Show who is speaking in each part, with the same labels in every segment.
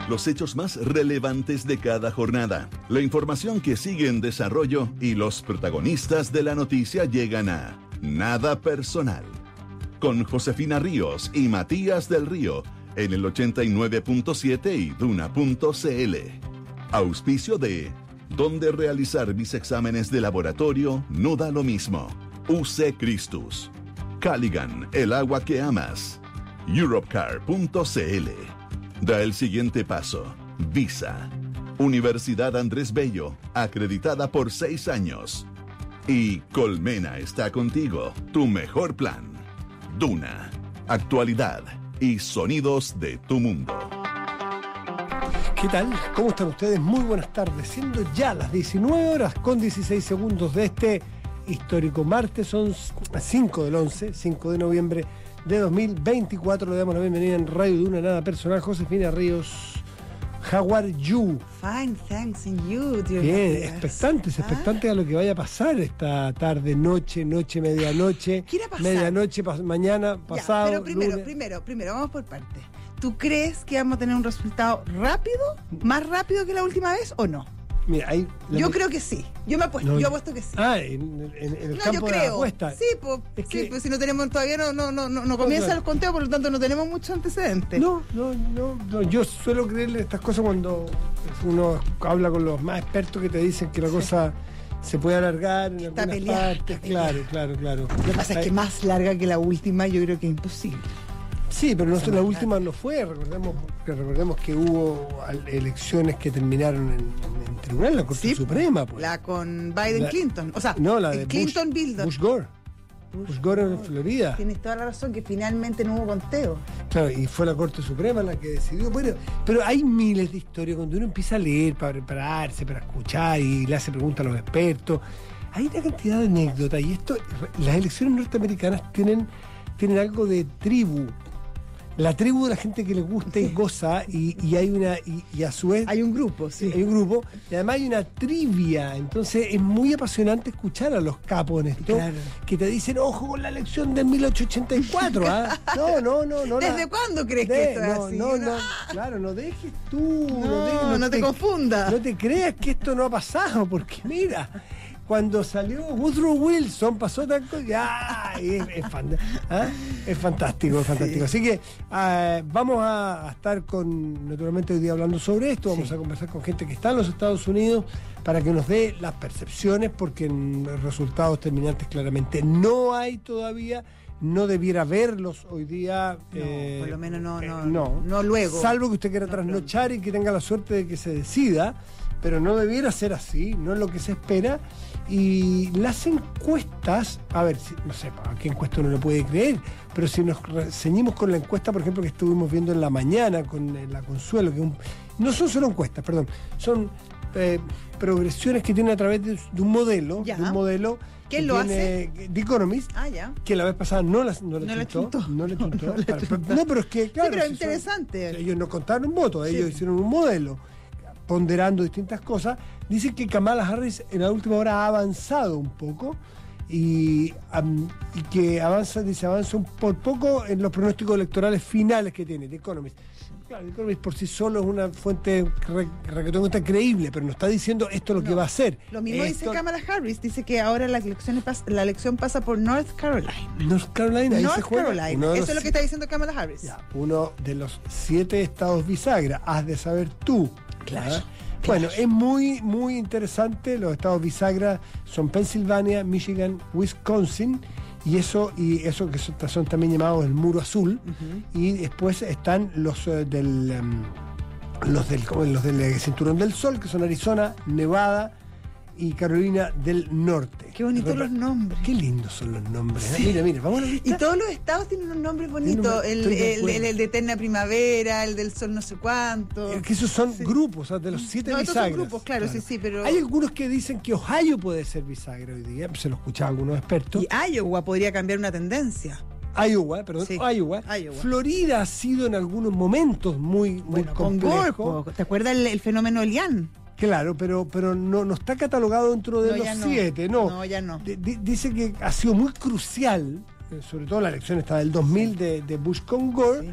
Speaker 1: los hechos más relevantes de cada jornada, la información que sigue en desarrollo y los protagonistas de la noticia llegan a Nada Personal, con Josefina Ríos y Matías del Río, en el 89.7 y Duna.cl. Auspicio de Donde realizar mis exámenes de laboratorio no da lo mismo. UC Christus. Caligan, el agua que amas. Europcar.cl. Da el siguiente paso. Visa. Universidad Andrés Bello, acreditada por 6 años. Y Colmena está contigo, tu mejor plan. Duna. Actualidad y sonidos de tu mundo.
Speaker 2: ¿Qué tal? ¿Cómo están ustedes? Muy buenas tardes. Siendo ya las 19 horas con 16 segundos de este histórico martes, son 5 del 11, 5 de noviembre de 2024. Le damos la bienvenida en Radio Duna, Nada Personal. Josefina Ríos, how are you?
Speaker 3: Fine, thanks, and you, dear.
Speaker 2: Bien, expectantes a lo que vaya a pasar esta tarde, noche, medianoche.
Speaker 3: ¿Qué irá a pasar?
Speaker 2: Medianoche, mañana, pasado.
Speaker 3: Ya, pero primero, vamos por partes. ¿Tú crees que vamos a tener un resultado rápido? ¿Más rápido que la última vez o no?
Speaker 2: Mira, ahí
Speaker 3: yo creo que sí. Yo apuesto que sí.
Speaker 2: En el campo de la apuesta.
Speaker 3: Sí, pues si no tenemos todavía no comienza el conteo, por lo tanto no tenemos muchos antecedentes.
Speaker 2: No. Yo suelo creerle estas cosas cuando uno habla con los más expertos que te dicen que la cosa se puede alargar en algunas partes. Claro.
Speaker 3: Lo que pasa es que más larga que la última yo creo que es imposible.
Speaker 2: Sí, pero la última no fue. Recordemos que hubo elecciones que terminaron en tribunal, la Corte Suprema. Pues.
Speaker 3: La con Biden-Clinton. O sea,
Speaker 2: no, la de
Speaker 3: Clinton-Biden.
Speaker 2: Bush-Gore en Florida.
Speaker 3: Tienes toda la razón, que finalmente no hubo conteo.
Speaker 2: Claro, y fue la Corte Suprema la que decidió. Bueno, pero hay miles de historias cuando uno empieza a leer para prepararse, para escuchar y le hace preguntas a los expertos. Hay una cantidad de anécdotas y las elecciones norteamericanas tienen algo de tribu. La tribu de la gente que le gusta y goza, y hay y a su vez
Speaker 3: hay un grupo, sí.
Speaker 2: Hay un grupo, y además hay una trivia. Entonces es muy apasionante escuchar a los capos en esto, claro, que te dicen, ojo con la elección de 1884, ¿ah? No.
Speaker 3: ¿Desde cuándo crees que esto es así?
Speaker 2: Claro, no dejes tú.
Speaker 3: No te confundas.
Speaker 2: No te creas que esto no ha pasado, porque mira, cuando salió Woodrow Wilson pasó tan cosa. Es fantástico.
Speaker 3: Sí.
Speaker 2: Así que vamos a estar naturalmente hoy día hablando sobre esto. Vamos a conversar con gente que está en los Estados Unidos para que nos dé las percepciones, porque en resultados terminantes claramente no hay todavía. No debiera verlos hoy día.
Speaker 3: Por lo menos no luego.
Speaker 2: Salvo que usted quiera trasnochar y que tenga la suerte de que se decida, pero no debiera ser así, no es lo que se espera. Y las encuestas, a ver, no sé a qué encuesta uno le puede creer, pero si nos ceñimos con la encuesta, por ejemplo, que estuvimos viendo en la mañana con la Consuelo, que no son solo encuestas, perdón, son progresiones que tienen a través de un modelo.
Speaker 3: Ya.
Speaker 2: De un modelo.
Speaker 3: ¿Quién lo hace?
Speaker 2: The Economist, que la vez pasada no le chuntó. No, pero es que, claro.
Speaker 3: Sí, pero interesante.
Speaker 2: Ellos no contaron votos, ellos hicieron un modelo ponderando distintas cosas. Dicen que Kamala Harris en la última hora ha avanzado un poco y que avanza por poco en los pronósticos electorales finales que tiene The Economist. Claro, The Economist por sí solo es una fuente que creíble, pero no está diciendo esto es lo que va a hacer.
Speaker 3: Lo mismo dice Kamala Harris, dice que ahora la elección pasa por North Carolina.
Speaker 2: Ahí se juega.
Speaker 3: Eso es lo que está diciendo Kamala Harris.
Speaker 2: Ya, uno de los 7 estados bisagra, has de saber tú.
Speaker 3: Claro.
Speaker 2: Bueno, es muy, muy interesante. Los estados bisagra son Pensilvania, Michigan, Wisconsin, y eso que son también llamados el muro azul. Uh-huh. Y después están los del cinturón del sol, que son Arizona, Nevada y Carolina del Norte.
Speaker 3: Qué bonitos los nombres.
Speaker 2: Qué lindos son los nombres. Sí. Mira, vamos a la lista.
Speaker 3: Y todos los estados tienen unos nombres bonitos. El de Eterna Primavera, el del Sol no sé cuánto.
Speaker 2: Es que esos son grupos, de los 7 bisagras.
Speaker 3: Estos son grupos, claro, sí, pero...
Speaker 2: Hay algunos que dicen que Ohio puede ser bisagra hoy día, se lo escuchaba algunos expertos.
Speaker 3: Y Iowa podría cambiar una tendencia.
Speaker 2: Iowa. Florida ha sido en algunos momentos muy complejo.
Speaker 3: ¿Te acuerdas el fenómeno Elian?
Speaker 2: Claro, pero no está catalogado dentro de los 7, no.
Speaker 3: No, ya no.
Speaker 2: Dice que ha sido muy crucial, sobre todo la elección esta del 2000 de Bush con Gore,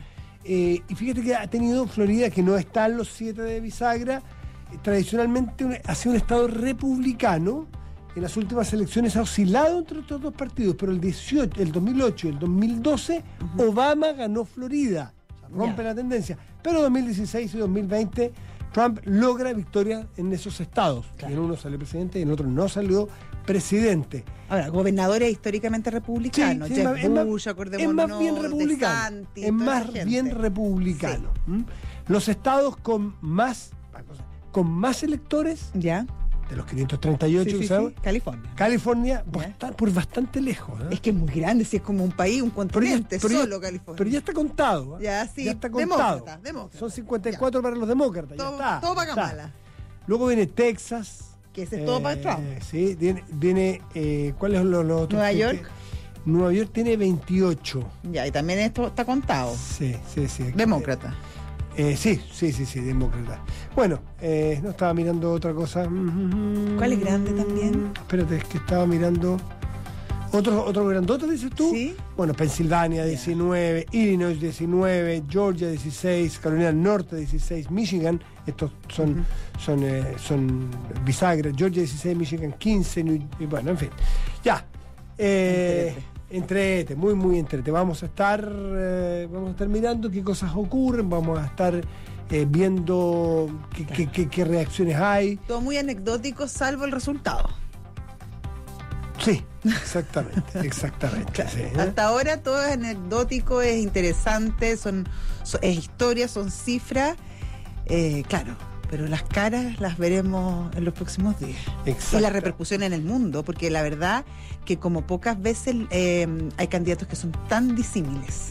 Speaker 2: y fíjate que ha tenido Florida, que no está en los 7 de bisagra, tradicionalmente ha sido un estado republicano. En las últimas elecciones ha oscilado entre estos dos partidos, pero el 2008 y el 2012 Obama ganó Florida, o sea, rompe la tendencia. Pero 2016 y 2020 Trump logra victoria en esos estados.
Speaker 3: Claro.
Speaker 2: Y en uno salió presidente y en otro no salió presidente.
Speaker 3: Ahora, gobernadores históricamente republicanos.
Speaker 2: Sí,
Speaker 3: Jeff
Speaker 2: es más-
Speaker 3: Bush,
Speaker 2: es
Speaker 3: acordémonos,
Speaker 2: más bien republicano.
Speaker 3: DeSantis,
Speaker 2: Es
Speaker 3: toda
Speaker 2: más
Speaker 3: esa gente.
Speaker 2: bien republicano. ¿Mm? Los estados con más electores,
Speaker 3: ¿Ya?
Speaker 2: de los 538
Speaker 3: Sí,
Speaker 2: que
Speaker 3: sí,
Speaker 2: sabemos,
Speaker 3: sí. California.
Speaker 2: California
Speaker 3: Ya.
Speaker 2: por bastante lejos. ¿eh?
Speaker 3: Es que es muy grande, si es como un país, un continente, solo California.
Speaker 2: Pero ya está contado. ¿eh?
Speaker 3: Ya, sí,
Speaker 2: Ya está contado.
Speaker 3: demócrata.
Speaker 2: Son 54 para los demócratas.
Speaker 3: Todo,
Speaker 2: ya está.
Speaker 3: todo para
Speaker 2: ya está.
Speaker 3: Kamala.
Speaker 2: Luego viene Texas.
Speaker 3: Que ese es todo para Trump.
Speaker 2: Sí, viene ¿cuáles son los otros?
Speaker 3: Nueva York.
Speaker 2: Nueva York tiene 28.
Speaker 3: Ya, y también esto está contado.
Speaker 2: Sí.
Speaker 3: Demócrata.
Speaker 2: Sí, demócrata. Bueno, no estaba mirando otra cosa.
Speaker 3: ¿Cuál es grande también?
Speaker 2: Espérate, es que estaba mirando. ¿Otro grandote, dices tú?
Speaker 3: Sí.
Speaker 2: Bueno, Pensilvania 19, Illinois 19, Georgia 16, Carolina del Norte 16, Michigan, estos son bisagras, Georgia 16, Michigan 15, y bueno, en fin. Ya. Entrete, muy entrete. Vamos a estar mirando qué cosas ocurren, vamos a estar viendo qué reacciones hay.
Speaker 3: Todo muy anecdótico, salvo el resultado.
Speaker 2: Sí, exactamente. Sí, ¿eh?
Speaker 3: Hasta ahora todo es anecdótico, es interesante, es historia, son cifras. Claro, pero las caras las veremos en los próximos días.
Speaker 2: Exacto.
Speaker 3: Y la repercusión en el mundo, porque la verdad que como pocas veces hay candidatos que son tan disímiles.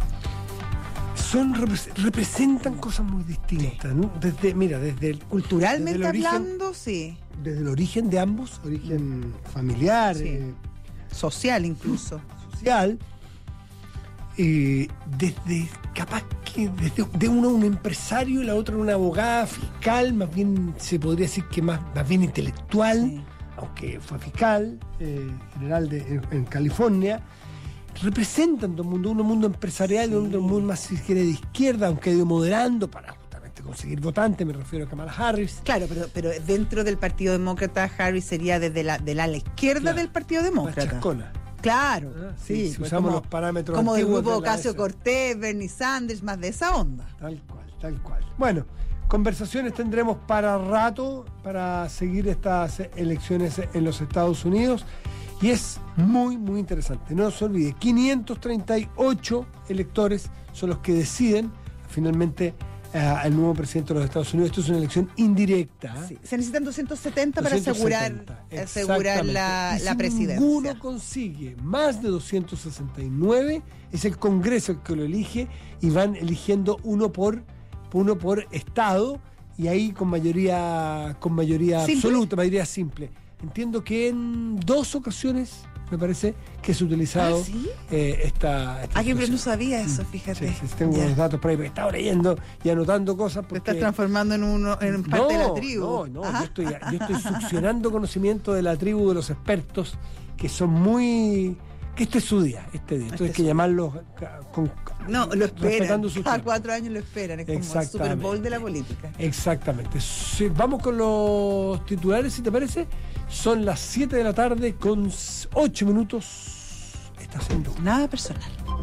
Speaker 2: Representan cosas muy distintas, ¿no? Desde
Speaker 3: Culturalmente
Speaker 2: desde el origen,
Speaker 3: hablando, sí.
Speaker 2: desde el origen de ambos, origen familiar,
Speaker 3: Sí. Social incluso.
Speaker 2: social, desde capaz que desde de uno un empresario y la otra una abogada fiscal, más bien se podría decir que más bien intelectual,
Speaker 3: Sí.
Speaker 2: aunque fue fiscal general en California. Representan todo el mundo, un mundo empresarial,
Speaker 3: Sí.
Speaker 2: un mundo más, si quiere, de izquierda, aunque ha ido moderando para justamente conseguir votantes, me refiero a Kamala Harris.
Speaker 3: Claro, pero dentro del Partido Demócrata, Harris sería desde la ala izquierda
Speaker 2: Claro.
Speaker 3: del Partido
Speaker 2: Más
Speaker 3: Demócrata.
Speaker 2: chascona.
Speaker 3: Claro,
Speaker 2: Ah,
Speaker 3: sí.
Speaker 2: si
Speaker 3: pues
Speaker 2: usamos
Speaker 3: como,
Speaker 2: los parámetros
Speaker 3: como del
Speaker 2: antiguos
Speaker 3: grupo
Speaker 2: de la
Speaker 3: Ocasio
Speaker 2: S.
Speaker 3: Cortés, Bernie Sanders, más de esa onda.
Speaker 2: Tal cual. Bueno, conversaciones tendremos para rato para seguir estas elecciones en los Estados Unidos y es muy interesante. No se olvide, 538 electores son los que deciden finalmente al nuevo presidente de los Estados Unidos. Esto es una elección indirecta. ¿eh?
Speaker 3: Sí. Se necesitan 270 para
Speaker 2: 270,
Speaker 3: asegurar la
Speaker 2: y si
Speaker 3: presidencia.
Speaker 2: ninguno consigue más de 269, es el Congreso el que lo elige y van eligiendo uno por estado y ahí con mayoría
Speaker 3: ¿Simple?
Speaker 2: absoluta, mayoría simple. Entiendo que en 2 ocasiones me parece que se ha utilizado
Speaker 3: ¿Ah, sí?
Speaker 2: esta
Speaker 3: Ah, que no
Speaker 2: situación.
Speaker 3: sabía eso, fíjate.
Speaker 2: Sí, tengo
Speaker 3: Ya.
Speaker 2: unos datos por ahí, porque estaba leyendo y anotando cosas.
Speaker 3: Te
Speaker 2: Porque
Speaker 3: estás transformando en parte de la tribu.
Speaker 2: No,
Speaker 3: Ajá.
Speaker 2: yo estoy succionando conocimiento de la tribu de los expertos que son muy... que este es su día, Entonces hay que llamarlos
Speaker 3: No, lo esperan.
Speaker 2: respetando su
Speaker 3: Cada
Speaker 2: tiempo.
Speaker 3: 4 años lo esperan. Es como el Super
Speaker 2: Exactamente.
Speaker 3: Bowl de la política.
Speaker 2: Exactamente. Sí, vamos con los titulares, si te parece. Son las 7 de la tarde con 8 minutos. Está haciendo
Speaker 3: Nada personal.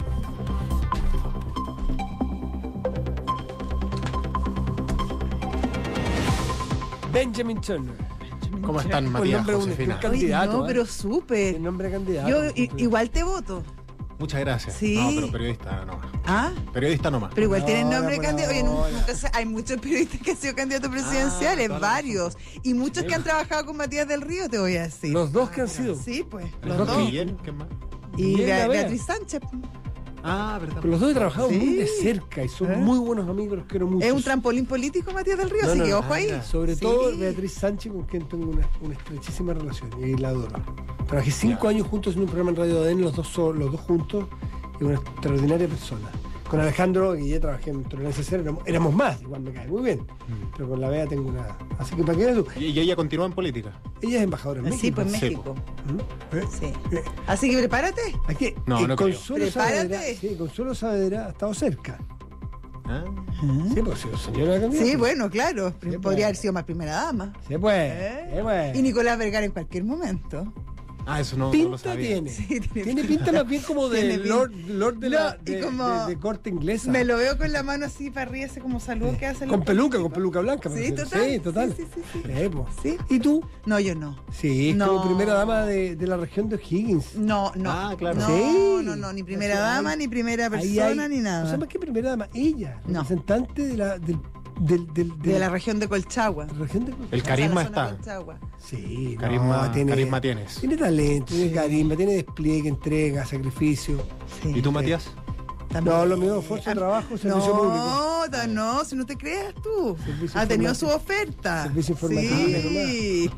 Speaker 2: Benjamin Turner.
Speaker 4: ¿Cómo están,
Speaker 2: El
Speaker 4: Matías,
Speaker 2: nombre de un
Speaker 4: Josefina?
Speaker 2: candidato.
Speaker 3: Oye, no, pero
Speaker 2: El
Speaker 3: súper.
Speaker 2: nombre de candidato.
Speaker 3: Yo igual te voto.
Speaker 4: Muchas gracias.
Speaker 3: Sí.
Speaker 4: No, pero periodista nomás.
Speaker 3: ¿Ah?
Speaker 4: Periodista nomás.
Speaker 3: Pero igual
Speaker 2: No,
Speaker 3: tienen nombre de
Speaker 2: no,
Speaker 3: candidato. Oye,
Speaker 2: no.
Speaker 3: hay muchos periodistas que han sido candidatos presidenciales,
Speaker 4: toda la
Speaker 3: varios. Y muchos que han trabajado con Matías del Río, te voy a decir.
Speaker 2: Los dos que han sido.
Speaker 3: Sí, pues.
Speaker 2: Los
Speaker 3: Los
Speaker 2: dos.
Speaker 3: dos.
Speaker 4: Guillén, ¿qué más?
Speaker 3: Y
Speaker 2: Guillén la Vea.
Speaker 3: Beatriz Sánchez.
Speaker 4: Ah, verdad.
Speaker 2: Pero los dos he trabajado
Speaker 3: Sí.
Speaker 2: muy de cerca y son muy buenos amigos, los quiero mucho.
Speaker 3: Es un trampolín político Matías del Río,
Speaker 2: No,
Speaker 3: así
Speaker 2: no,
Speaker 3: que
Speaker 2: no.
Speaker 3: ojo ahí.
Speaker 2: Sobre
Speaker 3: Sí.
Speaker 2: todo Beatriz Sánchez, con quien tengo una estrechísima relación y la adoro. Trabajé 5 años juntos en un programa en Radio ADN, los dos juntos, y una extraordinaria persona. Con Alejandro Guillén trabajé en Tolerancia Cero, éramos más, igual me cae muy bien. Pero con la Bea tengo una... Así que para qué tú.
Speaker 4: ¿Y ella continúa en política?
Speaker 2: Ella es embajadora en México.
Speaker 3: Sí, pues
Speaker 4: Sí,
Speaker 3: México.
Speaker 2: ¿Mm?
Speaker 3: Sí.
Speaker 2: Eh,
Speaker 3: Así que prepárate.
Speaker 2: Aquí,
Speaker 4: No, no creo.
Speaker 2: Consuelo
Speaker 3: Prepárate.
Speaker 2: Saavedra, sí, Consuelo Saavedra ha estado cerca.
Speaker 4: Ah,
Speaker 2: Sí, pues si señora candidata.
Speaker 3: Sí, bueno, claro.
Speaker 2: pues.
Speaker 3: Podría haber sido más primera dama.
Speaker 2: Sí, pues.
Speaker 3: ¿Eh?
Speaker 2: Sí, pues.
Speaker 3: Y Nicolás Vergara en cualquier momento.
Speaker 4: eso no lo
Speaker 2: Pinta
Speaker 4: sabía.
Speaker 2: tiene.
Speaker 3: Sí,
Speaker 2: Tiene pinta más bien como de
Speaker 3: Tiene
Speaker 2: Lord de,
Speaker 3: No,
Speaker 2: la,
Speaker 3: y
Speaker 2: de corte inglesa.
Speaker 3: Me lo veo con la mano así para arriba, ese como saludo que hacen los
Speaker 2: con
Speaker 3: políticos.
Speaker 2: peluca blanca.
Speaker 3: Sí,
Speaker 2: parece.
Speaker 3: total.
Speaker 2: Sí, total.
Speaker 3: Sí, sí, sí, sí.
Speaker 2: Pues.
Speaker 3: Sí.
Speaker 2: ¿Y tú?
Speaker 3: No, yo no.
Speaker 2: Sí, es
Speaker 3: No.
Speaker 2: como primera dama de la región de O'Higgins.
Speaker 3: No.
Speaker 4: Ah, claro.
Speaker 3: No,
Speaker 2: Sí.
Speaker 3: no, ni primera
Speaker 2: Ahí-
Speaker 3: dama, ni primera
Speaker 2: ahí
Speaker 3: persona,
Speaker 2: hay-
Speaker 3: ni
Speaker 2: O
Speaker 3: nada.
Speaker 2: sea, más que primera dama, ella,
Speaker 3: No.
Speaker 2: representante de la
Speaker 3: De la región de Colchagua.
Speaker 2: región de
Speaker 4: El carisma
Speaker 3: O sea, la zona
Speaker 4: está.
Speaker 3: Colchagua.
Speaker 2: Sí, no,
Speaker 4: Carisma tienes.
Speaker 2: Tiene talento, tiene carisma, tiene despliegue, entrega, sacrificio.
Speaker 3: Sí.
Speaker 4: ¿Y tú, Matías?
Speaker 3: También.
Speaker 2: No, lo mío, fuerza de trabajo, servicio público.
Speaker 3: No, si no te creas tú.
Speaker 2: Servicio
Speaker 3: Ha tenido su
Speaker 2: informático.
Speaker 3: oferta.
Speaker 2: Servicio informativo,
Speaker 3: Sí.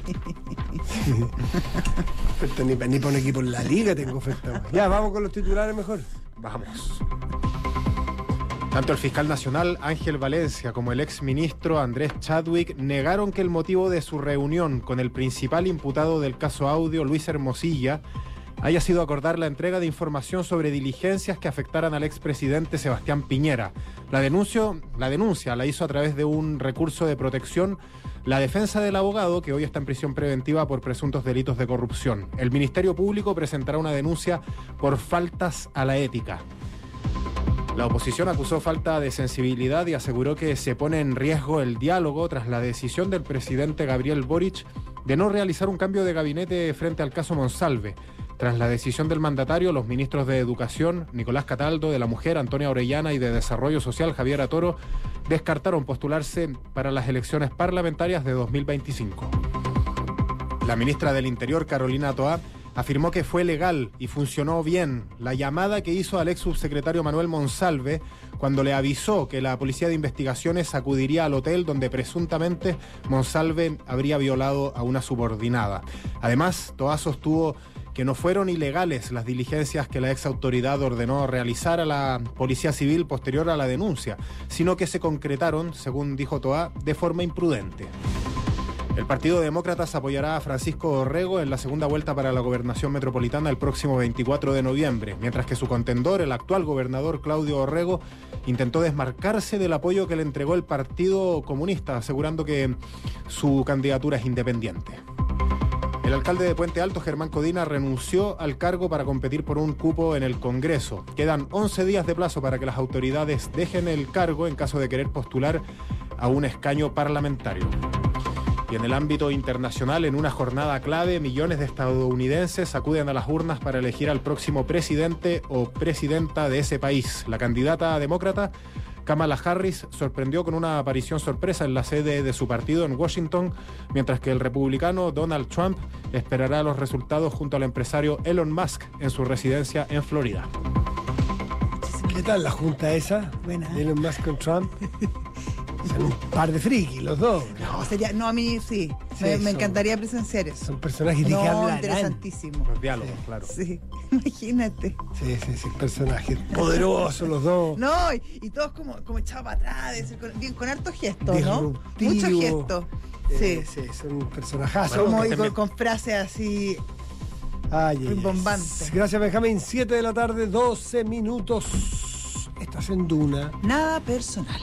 Speaker 2: Oferta ni para un equipo en la liga tengo oferta. Ya, vamos con los titulares mejor.
Speaker 4: Vamos. Tanto el fiscal nacional Ángel Valencia como el exministro Andrés Chadwick negaron que el motivo de su reunión con el principal imputado del caso Audio, Luis Hermosilla, haya sido acordar la entrega de información sobre diligencias que afectaran al expresidente Sebastián Piñera. La denuncia la hizo a través de un recurso de protección la defensa del abogado, que hoy está en prisión preventiva por presuntos delitos de corrupción. El Ministerio Público presentará una denuncia por faltas a la ética. La oposición acusó falta de sensibilidad y aseguró que se pone en riesgo el diálogo tras la decisión del presidente Gabriel Boric de no realizar un cambio de gabinete frente al caso Monsalve. Tras la decisión del mandatario, los ministros de Educación, Nicolás Cataldo, de la Mujer, Antonia Orellana, y de Desarrollo Social, Javier Atoro, descartaron postularse para las elecciones parlamentarias de 2025. La ministra del Interior, Carolina Toá, afirmó que fue legal y funcionó bien la llamada que hizo al ex subsecretario Manuel Monsalve cuando le avisó que la Policía de Investigaciones acudiría al hotel donde presuntamente Monsalve habría violado a una subordinada. Además, Toá sostuvo que no fueron ilegales las diligencias que la ex autoridad ordenó realizar a la Policía Civil posterior a la denuncia, sino que se concretaron, según dijo Toá, de forma imprudente. El Partido Demócratas apoyará a Francisco Orrego en la segunda vuelta para la gobernación metropolitana el próximo 24 de noviembre, mientras que su contendor, el actual gobernador Claudio Orrego, intentó desmarcarse del apoyo que le entregó el Partido Comunista, asegurando que su candidatura es independiente. El alcalde de Puente Alto, Germán Codina, renunció al cargo para competir por un cupo en el Congreso. Quedan 11 días de plazo para que las autoridades dejen el cargo en caso de querer postular a un escaño parlamentario. Y en el ámbito internacional, en una jornada clave, millones de estadounidenses acuden a las urnas para elegir al próximo presidente o presidenta de ese país. La candidata demócrata, Kamala Harris, sorprendió con una aparición sorpresa en la sede de su partido en Washington, mientras que el republicano Donald Trump esperará los resultados junto al empresario Elon Musk en su residencia en Florida.
Speaker 2: ¿Qué tal la junta esa?
Speaker 3: Buena.
Speaker 2: De Elon Musk con Trump. Son un par de frikis los dos.
Speaker 3: No, a mí sí.
Speaker 2: Sí,
Speaker 3: Me
Speaker 2: son-
Speaker 3: encantaría presenciar eso.
Speaker 2: Son personajes de que
Speaker 3: No,
Speaker 2: hablarán.
Speaker 3: interesantísimo.
Speaker 4: Los diálogos, claro.
Speaker 3: Sí, imagínate.
Speaker 2: Sí, personajes poderosos los dos.
Speaker 3: No, y todos como echados para atrás, con hartos gestos, ¿no?
Speaker 2: Disruptivo.
Speaker 3: Muchos gestos. Sí.
Speaker 2: Sí, son personajazos.
Speaker 3: Como
Speaker 4: que
Speaker 3: y
Speaker 4: también-
Speaker 3: con frases así.
Speaker 2: Rimbombantes. Gracias, Benjamín. 7 de la tarde, 12 minutos. Estás en Duna.
Speaker 3: Nada personal.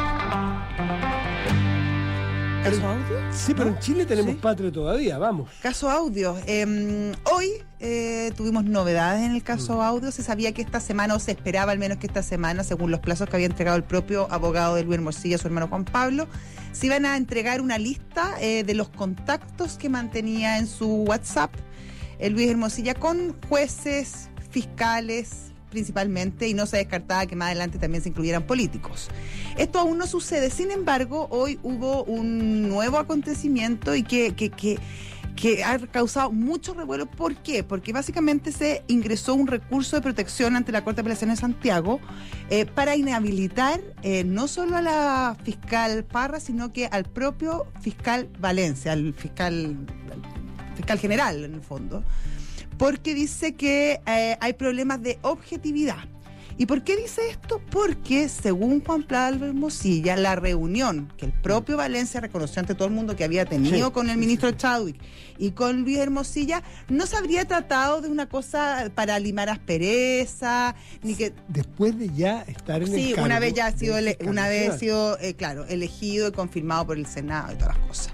Speaker 3: ¿Caso audio?
Speaker 2: Sí, pero
Speaker 3: ¿No?
Speaker 2: en Chile tenemos
Speaker 3: Sí.
Speaker 2: patria todavía, vamos.
Speaker 3: Caso audio. Hoy tuvimos novedades en el caso audio. Se sabía que esta semana, o se esperaba al menos que esta semana, según los plazos que había entregado el propio abogado de Luis Hermosilla, su hermano Juan Pablo, se iban a entregar una lista de los contactos que mantenía en su WhatsApp Luis Hermosilla con jueces, fiscales, principalmente, y no se descartaba que más adelante también se incluyeran políticos. Esto aún no sucede, sin embargo, hoy hubo un nuevo acontecimiento y que ha causado mucho revuelo. ¿Por qué? Porque básicamente se ingresó un recurso de protección ante la Corte de Apelaciones de Santiago para inhabilitar no solo a la fiscal Parra, sino que al propio fiscal Valencia, al fiscal general, en el fondo, porque dice que hay problemas de objetividad. ¿Y por qué dice esto? Porque según Juan Pablo Hermosilla, la reunión que el propio Valencia reconoció ante todo el mundo que había tenido con el ministro Chadwick y con Luis Hermosilla, no se habría tratado de una cosa para limar aspereza, ni que...
Speaker 2: Después de ya estar en el
Speaker 3: Sí,
Speaker 2: cargo
Speaker 3: una vez ya ha sido,
Speaker 2: del fiscal nacional.
Speaker 3: claro, elegido y confirmado por el Senado y todas las cosas.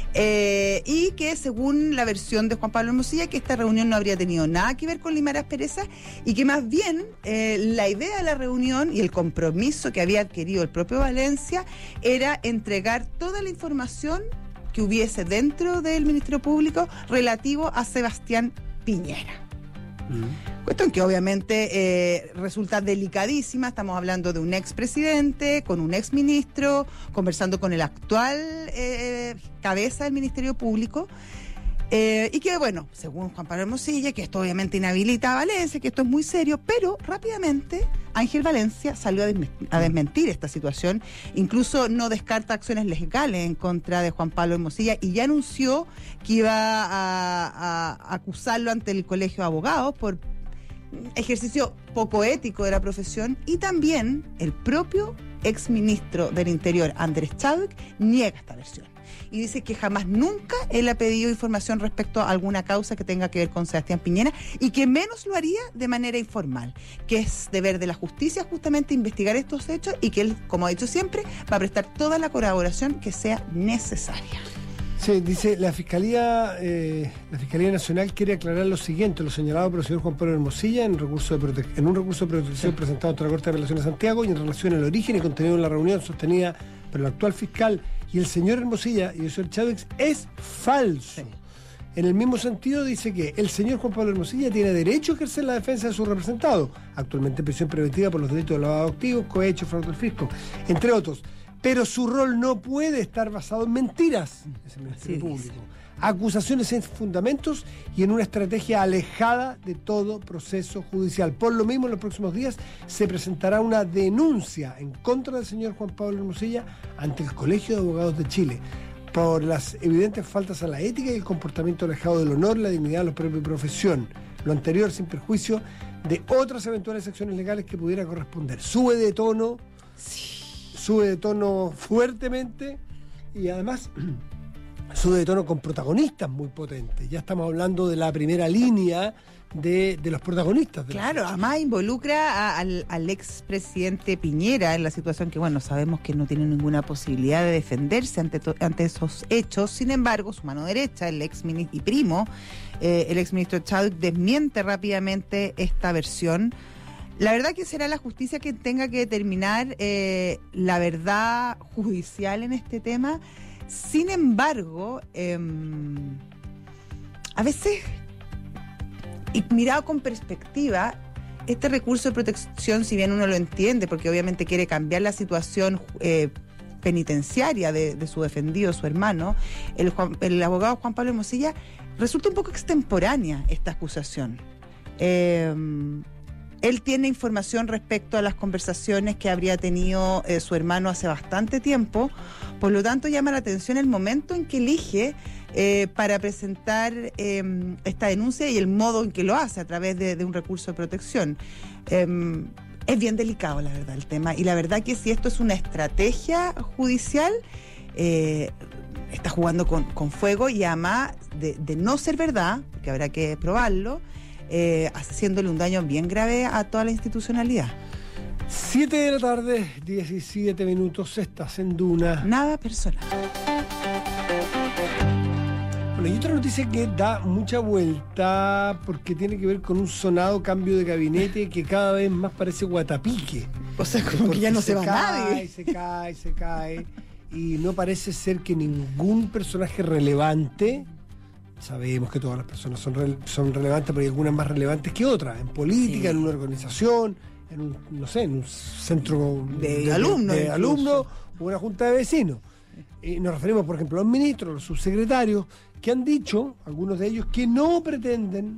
Speaker 3: Y que según la versión de Juan Pablo Hermosilla, que esta reunión no habría tenido nada que ver con limar asperezas y que más bien la idea de la reunión y el compromiso que había adquirido el propio Valencia era entregar toda la información que hubiese dentro del Ministerio Público relativo a Sebastián Piñera. Cuestión que obviamente resulta delicadísima. Estamos hablando de un expresidente, con un exministro, conversando con el actual cabeza del Ministerio Público. Y que, bueno, según Juan Pablo Hermosilla, que esto obviamente inhabilita a Valencia, que esto es muy serio, pero rápidamente Ángel Valencia salió a desmentir esta situación. Incluso no descarta acciones legales en contra de Juan Pablo Hermosilla y ya anunció que iba a acusarlo ante el Colegio de Abogados por ejercicio poco ético de la profesión. Y también el propio exministro del Interior, Andrés Chadwick, niega esta versión. Y dice que jamás nunca él ha pedido información respecto a alguna causa que tenga que ver con Sebastián Piñera y que menos lo haría de manera informal, que es deber de la justicia justamente investigar estos hechos y que él, como ha dicho siempre, va a prestar toda la colaboración que sea necesaria.
Speaker 2: Sí, dice, la Fiscalía Nacional quiere aclarar lo siguiente, lo señalado por el señor Juan Pablo Hermosilla en un recurso de protección presentado ante la Corte de Apelaciones de Santiago y en relación al origen y contenido de la reunión sostenida por el actual fiscal y el señor Hermosilla y el señor Chávez es falso. Sí. En el mismo sentido dice que el señor Juan Pablo Hermosilla tiene derecho a ejercer la defensa de su representado, actualmente en prisión preventiva por los delitos de lavado de activos, cohecho, fraude al fisco, entre otros. Pero su rol no puede estar basado en mentiras, es el Ministerio Público. Acusaciones sin fundamentos y en una estrategia alejada de todo proceso judicial. Por lo mismo, en los próximos días se presentará una denuncia en contra del señor Juan Pablo Hermosilla ante el Colegio de Abogados de Chile por las evidentes faltas a la ética y el comportamiento alejado del honor, la dignidad de la propia profesión. Lo anterior sin perjuicio de otras eventuales acciones legales que pudiera corresponder. Sube de tono fuertemente y además sube de tono con protagonistas muy potentes. Ya estamos hablando de la primera línea de los protagonistas.
Speaker 3: Claro, además involucra al expresidente Piñera en la situación que, bueno, sabemos que no tiene ninguna posibilidad de defenderse ante esos hechos. Sin embargo, su mano derecha, el exministro y primo, el exministro Chadwick, desmiente rápidamente esta versión. La verdad que será la justicia quien tenga que determinar la verdad judicial en este tema. Sin embargo, a veces, y mirado con perspectiva, este recurso de protección, si bien uno lo entiende, porque obviamente quiere cambiar la situación penitenciaria de su defendido, su hermano, el abogado Juan Pablo Hermosilla, resulta un poco extemporánea esta acusación. Él tiene información respecto a las conversaciones que habría tenido su hermano hace bastante tiempo, por lo tanto llama la atención el momento en que elige para presentar esta denuncia y el modo en que lo hace a través de un recurso de protección. Es bien delicado, la verdad, el tema, y la verdad que si esto es una estrategia judicial, está jugando con fuego y además de no ser verdad, porque habrá que probarlo, haciéndole un daño bien grave a toda la institucionalidad.
Speaker 2: 7 de la tarde, 17 minutos, estás en Duna.
Speaker 3: Nada personal.
Speaker 2: Bueno, y otra noticia que da mucha vuelta porque tiene que ver con un sonado cambio de gabinete que cada vez más parece guatapique.
Speaker 3: O sea, como que ya no se va nadie.
Speaker 2: Se cae, y no parece ser que ningún personaje relevante. Sabemos que todas las personas son relevantes, pero hay algunas más relevantes que otras, en política, en una organización, en un centro
Speaker 3: de alumnos
Speaker 2: o una junta de vecinos. Nos referimos, por ejemplo, a los ministros, a los subsecretarios, que han dicho, algunos de ellos, que no pretenden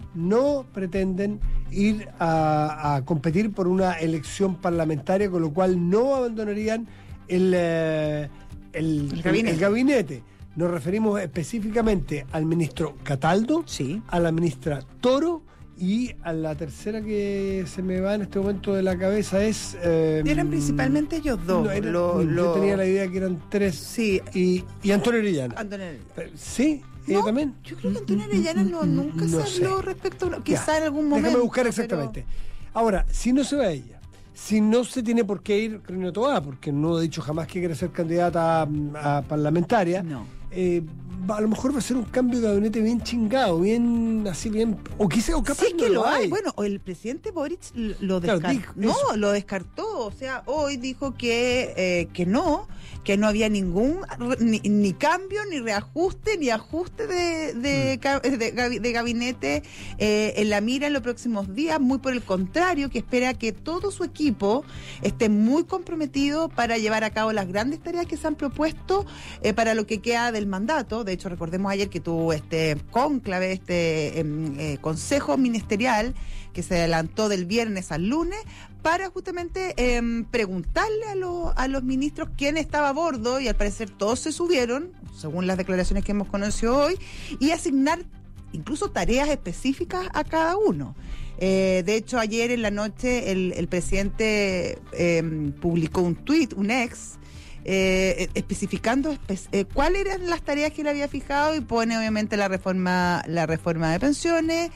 Speaker 2: ir a competir por una elección parlamentaria, con lo cual no abandonarían el gabinete. Nos referimos específicamente al ministro Cataldo,
Speaker 3: sí,
Speaker 2: a la ministra Toro y a la tercera que se me va en este momento de la cabeza es...
Speaker 3: Eran principalmente ellos dos.
Speaker 2: No, yo tenía la idea que eran 3.
Speaker 3: Sí.
Speaker 2: Y Antonio Orellana.
Speaker 3: Antonio Orellana.
Speaker 2: ¿Sí? ¿Ella también?
Speaker 3: Yo creo que Antonio Orellana nunca se habló respecto a... Quizá en algún momento.
Speaker 2: Déjame buscar exactamente. Ahora, si no se va ella, si no se tiene por qué ir Carolina Toá, porque no ha dicho jamás que quiere ser candidata a parlamentaria,
Speaker 3: No.
Speaker 2: A lo mejor va a ser un cambio de gabinete bien chingado, bien así, bien. O quizá, o capaz
Speaker 3: Sí, es que
Speaker 2: no
Speaker 3: lo hay. Bueno, el presidente Boric lo
Speaker 2: Claro,
Speaker 3: descartó.
Speaker 2: dijo eso.
Speaker 3: Lo descartó. O sea, hoy dijo que no había ningún ni cambio, ni reajuste, ni ajuste de gabinete en la mira en los próximos días. Muy por el contrario, que espera que todo su equipo esté muy comprometido para llevar a cabo las grandes tareas que se han propuesto para lo que queda del mandato. De hecho, recordemos ayer que tuvo este cónclave, consejo ministerial que se adelantó del viernes al lunes para justamente preguntarle a los ministros quién estaba a bordo, y al parecer todos se subieron, según las declaraciones que hemos conocido hoy, y asignar incluso tareas específicas a cada uno. De hecho, ayer en la noche el presidente publicó un tuit, un ex, especificando cuáles eran las tareas que él había fijado, y pone obviamente la reforma de pensiones,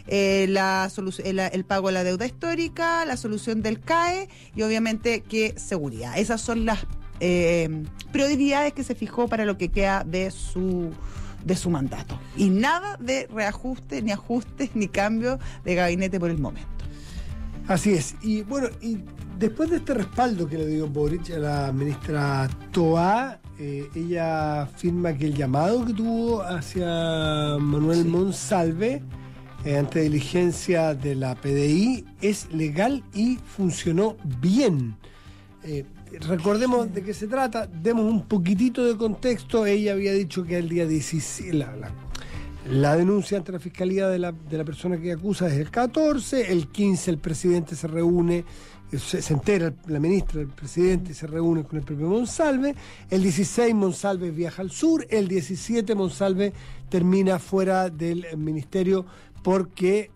Speaker 3: el pago de la deuda histórica, la solución del CAE y obviamente que seguridad. Esas son las prioridades que se fijó para lo que queda de su mandato. Y nada de reajuste, ni ajustes, ni cambio de gabinete por el momento.
Speaker 2: Así es. Y bueno, y después de este respaldo que le dio Boric a la ministra Toá, ella afirma que el llamado que tuvo hacia Manuel Monsalve ante diligencia de la PDI es legal y funcionó bien. Recordemos de qué se trata, demos un poquitito de contexto. Ella había dicho que el día 16, la denuncia ante la fiscalía de la persona que acusa es el 14, el 15 el presidente se reúne, se entera la ministra, el presidente se reúne con el propio Monsalve, el 16 Monsalve viaja al sur, el 17 Monsalve termina fuera del ministerio porque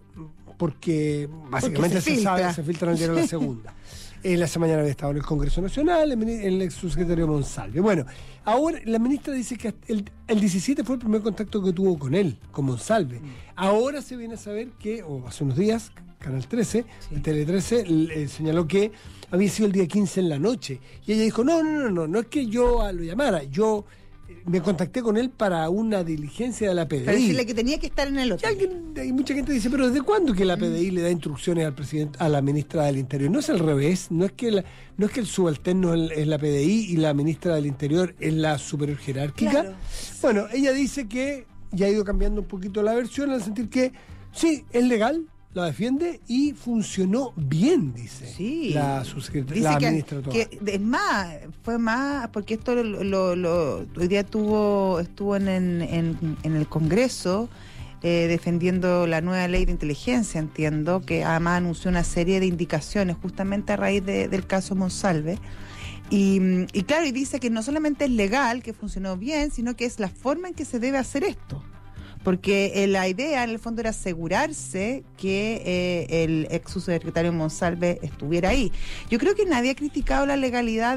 Speaker 2: básicamente se filtra en el diario La Segunda. Esa mañana había estado en el Congreso Nacional el ex subsecretario Monsalve. Bueno, ahora la ministra dice que el 17 fue el primer contacto que tuvo con él, con Monsalve. Ahora se viene a saber que, o hace unos días, Canal 13, Tele 13, señaló que había sido el día 15 en la noche. Y ella dijo, no es que yo lo llamara, yo me contacté con él para una diligencia de la PDI.
Speaker 3: Para decirle que tenía que estar en el hotel.
Speaker 2: Y mucha gente dice, pero ¿desde cuándo que la PDI le da instrucciones al presidente, a la ministra del Interior? No es al revés, no es que el subalterno es la PDI y la ministra del Interior es la superior jerárquica.
Speaker 3: Claro.
Speaker 2: Bueno, ella dice que ya ha ido cambiando un poquito la versión al sentir que sí, es legal, la defiende y funcionó bien, dice la subsecretaria, la ministra Toá.
Speaker 3: Es más, fue más, porque esto hoy día estuvo en el Congreso defendiendo la nueva ley de inteligencia, entiendo, que además anunció una serie de indicaciones justamente a raíz del caso Monsalve. Y claro, y dice que no solamente es legal, que funcionó bien, sino que es la forma en que se debe hacer esto. Porque la idea en el fondo era asegurarse que el ex subsecretario Monsalve estuviera ahí. Yo creo que nadie ha criticado la legalidad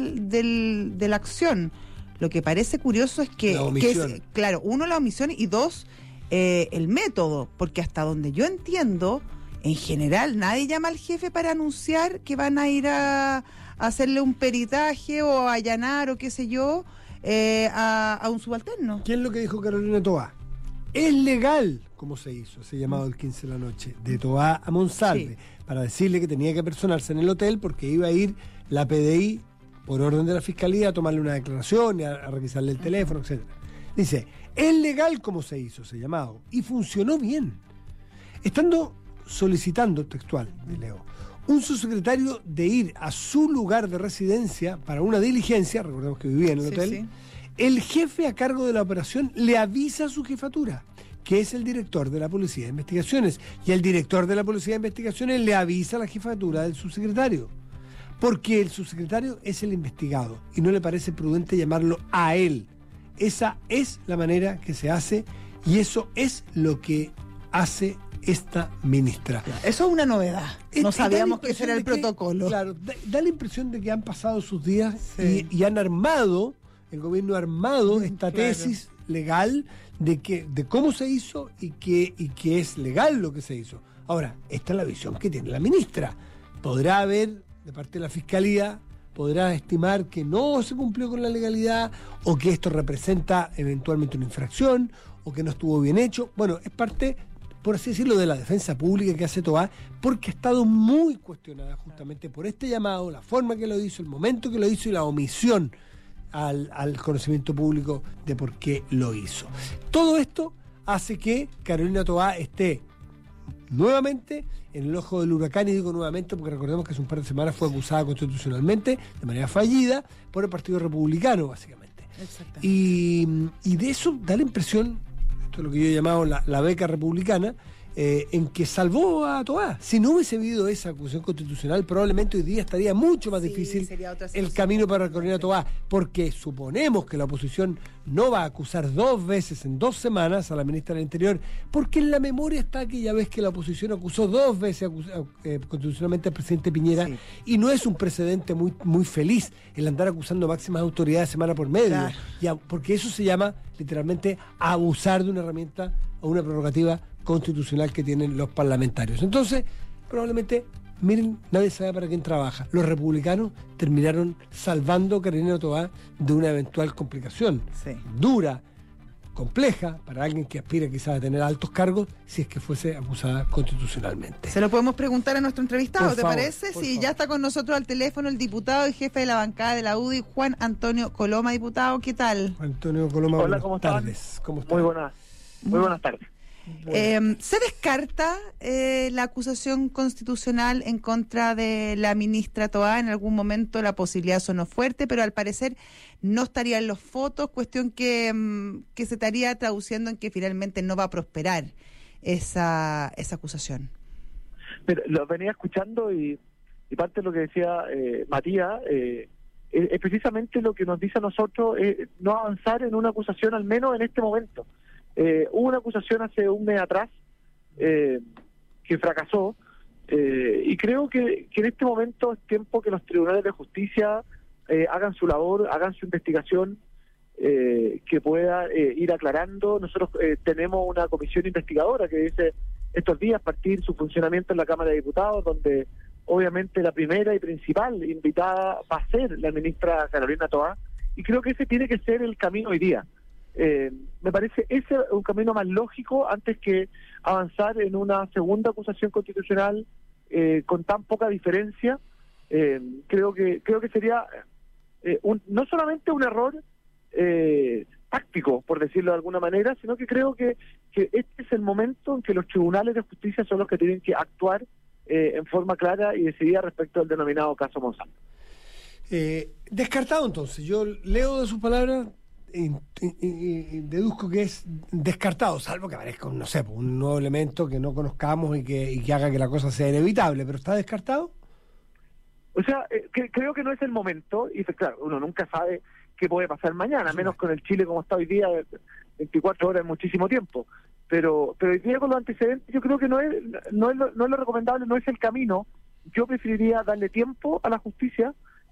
Speaker 3: de la acción. Lo que parece curioso es que claro, uno, la omisión, y dos, el método, porque hasta donde yo entiendo, en general nadie llama al jefe para anunciar que van a ir a hacerle un peritaje o a allanar o qué sé yo a un subalterno.
Speaker 2: ¿Qué es lo que dijo Carolina Toá? Es legal, como se hizo, ese llamado el 15 de la noche, de Toá a Monsalve, para decirle que tenía que personarse en el hotel porque iba a ir la PDI, por orden de la Fiscalía, a tomarle una declaración y a revisarle el teléfono, etc. Dice, es legal como se hizo ese llamado y funcionó bien. Estando solicitando, textual, de Leo, un subsecretario de ir a su lugar de residencia para una diligencia, recordemos que vivía en el hotel, el jefe a cargo de la operación le avisa a su jefatura, que es el director de la Policía de Investigaciones, y el director de la Policía de Investigaciones le avisa a la jefatura del subsecretario, porque el subsecretario es el investigado y no le parece prudente llamarlo a él. Esa es la manera que se hace y eso es lo que hace esta ministra.
Speaker 3: Eso es una novedad. No sabíamos que ese era el protocolo.
Speaker 2: Claro, da la impresión de que han pasado sus días y han armado, el gobierno ha armado esta tesis legal de cómo se hizo y que es legal lo que se hizo. Ahora, esta es la visión que tiene la ministra. Podrá haber, de parte de la Fiscalía, podrá estimar que no se cumplió con la legalidad o que esto representa eventualmente una infracción o que no estuvo bien hecho. Bueno, es parte, por así decirlo, de la defensa pública que hace Toá, porque ha estado muy cuestionada justamente por este llamado, la forma que lo hizo, el momento que lo hizo y la omisión al conocimiento público de por qué lo hizo. Todo esto hace que Carolina Toá esté nuevamente en el ojo del huracán, y digo nuevamente porque recordemos que hace un par de semanas fue acusada constitucionalmente de manera fallida por el Partido Republicano, básicamente. Y de eso da la impresión, esto es lo que yo he llamado la beca republicana, en que salvó a Toá. Si no hubiese habido esa acusación constitucional, probablemente hoy día estaría mucho más difícil el camino para Carolina Toá, porque suponemos que la oposición no va a acusar 2 veces en 2 semanas a la ministra del Interior, porque en la memoria está aquella vez que la oposición acusó 2 veces constitucionalmente al presidente Piñera, y no es un precedente muy feliz el andar acusando máximas autoridades semana por medio, porque eso se llama literalmente abusar de una herramienta o una prerrogativa constitucional que tienen los parlamentarios. Entonces, probablemente, miren, nadie sabe para quién trabaja. Los republicanos terminaron salvando a Carolina Toá de una eventual complicación dura, compleja, para alguien que aspira quizás a tener altos cargos, si es que fuese acusada constitucionalmente.
Speaker 3: Se lo podemos preguntar a nuestro entrevistado,
Speaker 2: por
Speaker 3: ¿te
Speaker 2: favor,
Speaker 3: parece? Sí, ya está con nosotros al teléfono el diputado y jefe de la bancada de la UDI, Juan Antonio Coloma. Diputado, ¿qué tal?
Speaker 2: Juan Antonio Coloma,
Speaker 5: hola,
Speaker 2: buenas tardes. ¿Cómo están?
Speaker 5: Muy buenas tardes.
Speaker 3: Bueno. ¿Se descarta la acusación constitucional en contra de la ministra Toá? En algún momento la posibilidad sonó fuerte, pero al parecer no estaría en los fotos, cuestión que se estaría traduciendo en que finalmente no va a prosperar esa acusación.
Speaker 5: Pero lo venía escuchando y parte de lo que decía Matías es precisamente lo que nos dice a nosotros no avanzar en una acusación, al menos en este momento. Hubo una acusación hace un mes atrás que fracasó y creo que en este momento es tiempo que los tribunales de justicia hagan su labor, hagan su investigación, que pueda ir aclarando. Nosotros tenemos una comisión investigadora que dice estos días partir su funcionamiento en la Cámara de Diputados, donde obviamente la primera y principal invitada va a ser la ministra Carolina Toá, y creo que ese tiene que ser el camino hoy día. Me parece ese un camino más lógico antes que avanzar en una segunda acusación constitucional con tan poca diferencia. Creo que sería no solamente un error táctico, por decirlo de alguna manera, sino que creo que este es el momento en que los tribunales de justicia son los que tienen que actuar en forma clara y decidida respecto al denominado caso Monsanto.
Speaker 2: Descartado entonces, yo leo de sus palabras y deduzco que es descartado, salvo que aparezca, no sé, un nuevo elemento que no conozcamos y que haga que la cosa sea inevitable, pero ¿está descartado?
Speaker 5: O sea, creo que no es el momento, y claro, uno nunca sabe qué puede pasar mañana, menos con el Chile como está hoy día, 24 horas es muchísimo tiempo, pero hoy día con los antecedentes yo creo que no es lo recomendable, no es el camino. Yo preferiría darle tiempo a la justicia,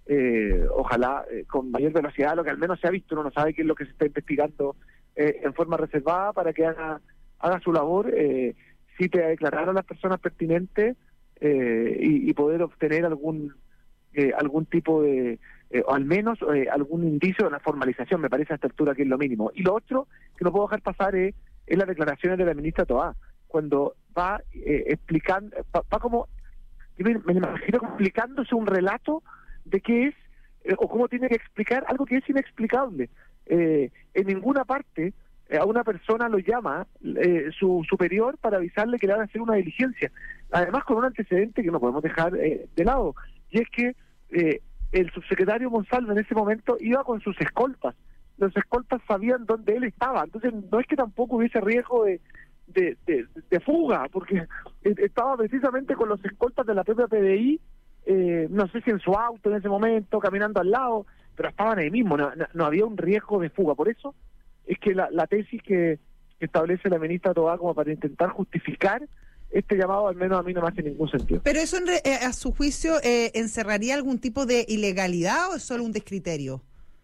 Speaker 5: ojalá con mayor velocidad de lo que al menos se ha visto. Uno no sabe qué es lo que se está investigando en forma reservada, para que haga su labor, cite a declarar a las personas pertinentes y poder obtener algún tipo de o al menos algún indicio de la formalización. Me parece a esta altura que es lo mínimo. Y lo otro que no puedo dejar pasar es las declaraciones de la ministra Toá, cuando va explicando, va como, yo me imagino explicándose un relato de qué es o cómo tiene que explicar algo que es inexplicable. En ninguna parte a una persona lo llama su superior para avisarle que le van a hacer una diligencia, además con un antecedente que no podemos dejar de lado, y es que el subsecretario Monsalve en ese momento iba con sus escoltas. Los escoltas sabían dónde él estaba, entonces no es que tampoco hubiese riesgo de fuga, porque estaba precisamente con los escoltas de la propia PDI, no sé si en su auto en ese momento, caminando al lado, pero estaban ahí mismo, no había un riesgo de fuga. Por eso es que la tesis que establece la ministra Toá como para intentar justificar este llamado al menos a mí no me hace ningún sentido.
Speaker 3: Pero eso, a su juicio, ¿encerraría algún tipo de ilegalidad o es solo un descriterio?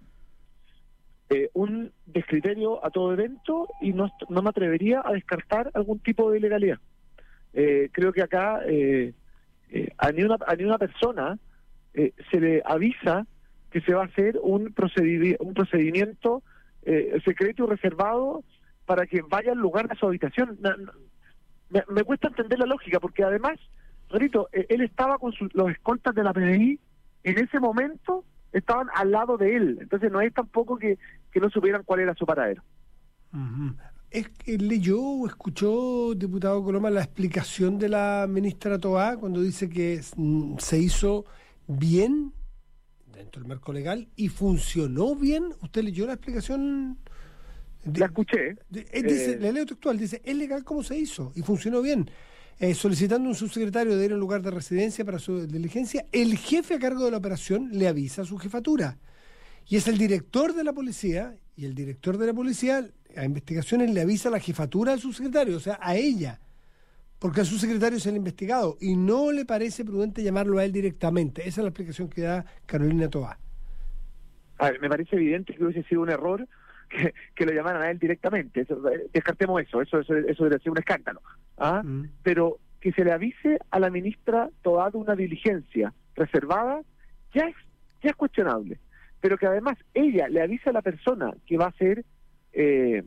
Speaker 5: Un descriterio a todo evento y no me atrevería a descartar algún tipo de ilegalidad. Creo que acá a ni una persona se le avisa que se va a hacer un procedimiento secreto y reservado para que vaya al lugar de su habitación. Me cuesta entender la lógica, porque además, repito, él estaba con los escoltas de la PDI, en ese momento estaban al lado de él, entonces no es tampoco que no supieran cuál era su paradero.
Speaker 2: Uh-huh. ¿Leyó o escuchó, diputado Coloma, la explicación de la ministra Toá cuando dice que se hizo bien dentro del marco legal y funcionó bien? ¿Usted leyó la explicación?
Speaker 5: La escuché.
Speaker 2: Le leo textual, dice, es legal como se hizo y funcionó bien. Solicitando un subsecretario de ir al lugar de residencia para su diligencia, el jefe a cargo de la operación le avisa a su jefatura. Y es el director de la policía, y el director de la policía a investigaciones le avisa a la jefatura del subsecretario, o sea, a ella, porque el subsecretario es el investigado, y no le parece prudente llamarlo a él directamente. Esa es la explicación que da Carolina Toá.
Speaker 5: A ver, me parece evidente que hubiese sido un error que lo llamaran a él directamente. Descartemos eso debería ser un escándalo. ¿Ah? Pero que se le avise a la ministra Toá de una diligencia reservada ya es cuestionable. Pero que además ella le avise a la persona que va a ser en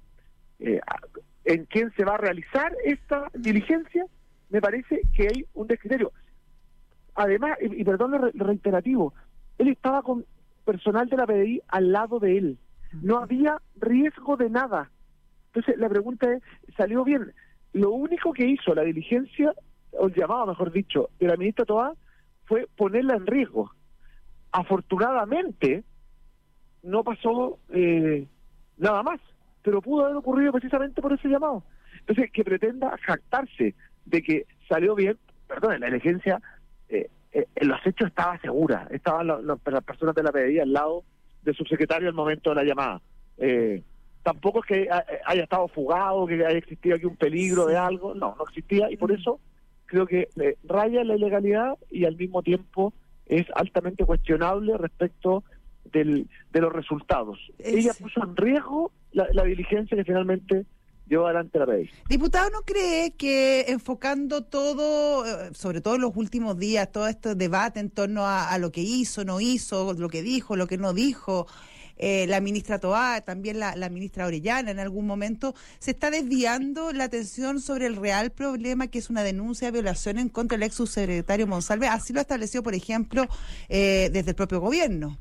Speaker 5: quién se va a realizar esta diligencia, me parece que hay un descriterio. Además, y perdón lo reiterativo, él estaba con personal de la PDI al lado de él. No había riesgo de nada. Entonces la pregunta es, ¿salió bien? Lo único que hizo la diligencia, o el llamado mejor dicho, de la ministra Toá fue ponerla en riesgo. Afortunadamente no pasó nada más, pero pudo haber ocurrido precisamente por ese llamado. Entonces, que pretenda jactarse de que salió bien, perdón, la diligencia, en los hechos estaba segura, estaban las personas de la PDI al lado del subsecretario al momento de la llamada. Tampoco es que haya estado fugado, que haya existido aquí un peligro de algo, no existía, y por eso creo que raya la ilegalidad y al mismo tiempo es altamente cuestionable respecto de los resultados. Ella puso en riesgo la diligencia que finalmente llevó adelante la PDI.
Speaker 3: Diputado, ¿no cree que enfocando todo, sobre todo en los últimos días, todo este debate en torno a lo que hizo, no hizo, lo que dijo, lo que no dijo, la ministra Toá, también la ministra Orellana en algún momento, se está desviando la atención sobre el real problema, que es una denuncia de violación en contra del ex subsecretario Monsalve? Así lo estableció, por ejemplo, desde el propio gobierno.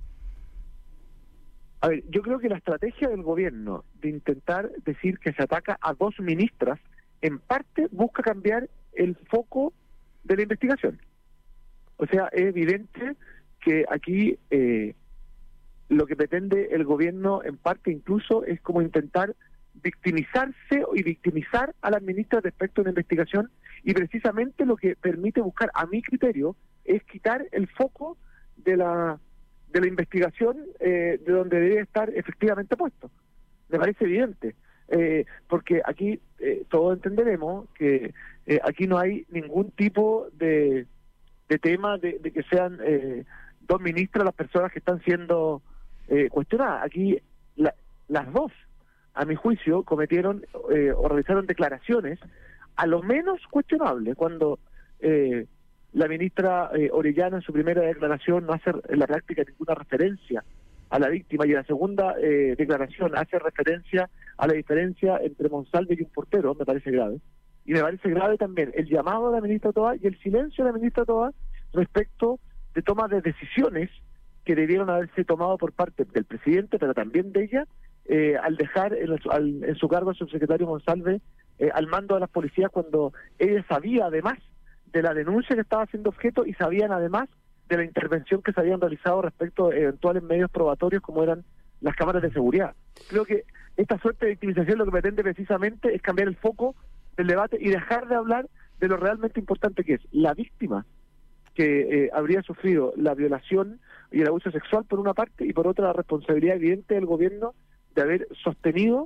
Speaker 5: A ver, yo creo que la estrategia del gobierno de intentar decir que se ataca a dos ministras, en parte busca cambiar el foco de la investigación. O sea, es evidente que aquí lo que pretende el gobierno, en parte incluso, es como intentar victimizarse y victimizar a las ministras respecto a una investigación, y precisamente lo que permite buscar, a mi criterio, es quitar el foco de la investigación de donde debe estar efectivamente puesto. Me parece evidente, porque aquí todos entenderemos que aquí no hay ningún tipo de tema de que sean dos ministras las personas que están siendo cuestionadas. Aquí las dos, a mi juicio, cometieron o realizaron declaraciones a lo menos cuestionables, cuando la ministra Orellana en su primera declaración no hace en la práctica ninguna referencia a la víctima, y en la segunda declaración hace referencia a la diferencia entre Monsalve y un portero. Me parece grave. Y me parece grave también el llamado de la ministra Toá y el silencio de la ministra Toá respecto de toma de decisiones que debieron haberse tomado por parte del presidente, pero también de ella, al dejar en su cargo al subsecretario Monsalve al mando de las policías, cuando ella sabía además de la denuncia que estaba siendo objeto y sabían además de la intervención que se habían realizado respecto a eventuales medios probatorios como eran las cámaras de seguridad. Creo que esta suerte de victimización lo que pretende precisamente es cambiar el foco del debate y dejar de hablar de lo realmente importante, que es la víctima que habría sufrido la violación y el abuso sexual por una parte, y por otra la responsabilidad evidente del gobierno de haber sostenido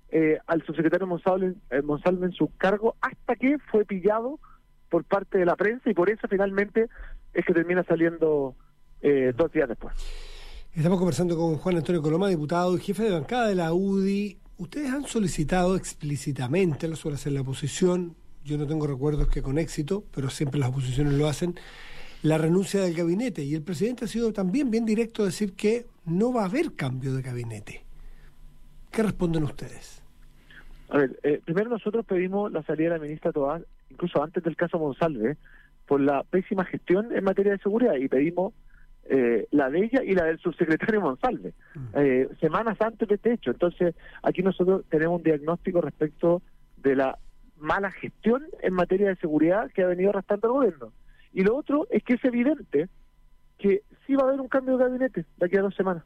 Speaker 5: al subsecretario Monsalve en su cargo hasta que fue pillado por parte de la prensa y por eso finalmente es que termina saliendo 2 días después.
Speaker 2: Estamos conversando con Juan Antonio Coloma, diputado y jefe de bancada de la UDI. Ustedes han solicitado explícitamente, lo suele hacer la oposición, yo no tengo recuerdos que con éxito, pero siempre las oposiciones lo hacen, la renuncia del gabinete. Y el presidente ha sido también bien directo a decir que no va a haber cambio de gabinete. ¿Qué responden ustedes?
Speaker 5: A ver, primero nosotros pedimos la salida de la ministra Toá, incluso antes del caso Monsalve, por la pésima gestión en materia de seguridad, y pedimos la de ella y la del subsecretario Monsalve, semanas antes de este hecho. Entonces, aquí nosotros tenemos un diagnóstico respecto de la mala gestión en materia de seguridad que ha venido arrastrando el gobierno. Y lo otro es que es evidente que sí va a haber un cambio de gabinete de aquí a 2 semanas.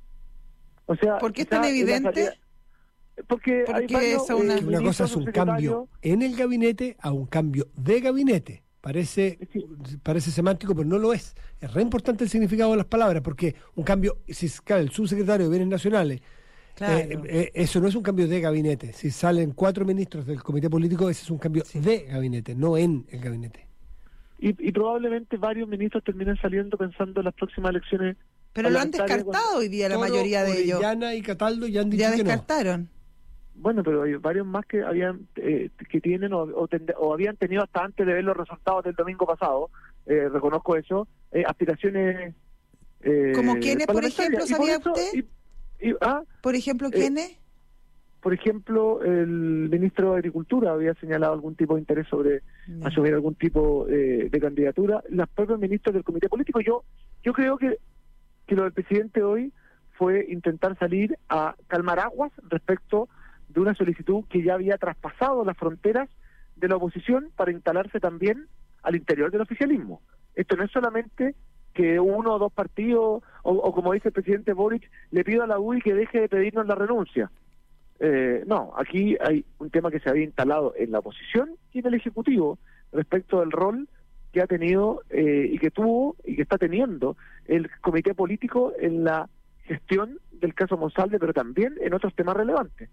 Speaker 5: O sea,
Speaker 3: ¿por qué es tan evidente?
Speaker 5: Porque hay varios,
Speaker 2: una cosa es un cambio en el gabinete a un cambio de gabinete. Parece semántico, pero no lo es. Es re importante el significado de las palabras, porque un cambio, si cae el subsecretario de Bienes Nacionales, claro. Eso no es un cambio de gabinete. Si salen 4 ministros del comité político, ese es un cambio de gabinete, no en el gabinete.
Speaker 5: Y probablemente varios ministros terminen saliendo pensando en las próximas elecciones.
Speaker 3: Pero lo han descartado hoy día la mayoría de ellos.
Speaker 2: Orellana y Cataldo ya han dicho
Speaker 3: ya
Speaker 2: que
Speaker 3: descartaron.
Speaker 2: No.
Speaker 5: Bueno, pero hay varios más que habían que tienen o habían tenido hasta antes de ver los resultados del domingo pasado, reconozco eso, aspiraciones
Speaker 3: ¿como quiénes, por ejemplo, sabía usted? ¿Por ejemplo, quiénes?
Speaker 5: Por ejemplo, el ministro de Agricultura había señalado algún tipo de interés sobre asumir algún tipo de candidatura. Los propios ministros del comité político, yo creo que lo del presidente hoy fue intentar salir a calmar aguas respecto de una solicitud que ya había traspasado las fronteras de la oposición para instalarse también al interior del oficialismo. Esto no es solamente que 1 o 2 partidos, o como dice el presidente Boric, le pido a la UDI que deje de pedirnos la renuncia. No, aquí hay un tema que se había instalado en la oposición y en el Ejecutivo respecto del rol que ha tenido y que tuvo y que está teniendo el comité político en la gestión del caso Monsalve, pero también en otros temas relevantes.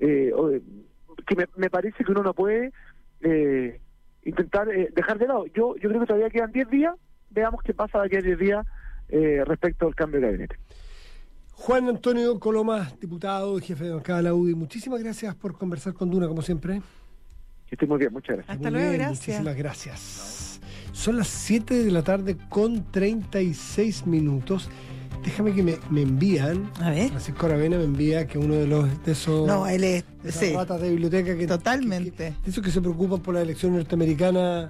Speaker 5: Que me parece que uno no puede intentar dejar de lado. Yo creo que todavía quedan 10 días, veamos qué pasa de aquí a 10 días respecto al cambio de gabinete.
Speaker 2: Juan Antonio Coloma, diputado y jefe de bancada de la UDI, muchísimas gracias por conversar con Duna, como siempre.
Speaker 5: Que esté muy bien, muchas gracias.
Speaker 3: Hasta luego, gracias.
Speaker 2: Muchísimas gracias. Son las 7 de la tarde con 36 minutos. Déjame que me envían.
Speaker 3: A ver.
Speaker 2: Francisco Aravena me envía que uno de esos.
Speaker 3: No, él es.
Speaker 2: De esas ratas de biblioteca que.
Speaker 3: Totalmente.
Speaker 2: De esos que se preocupan por la elección norteamericana.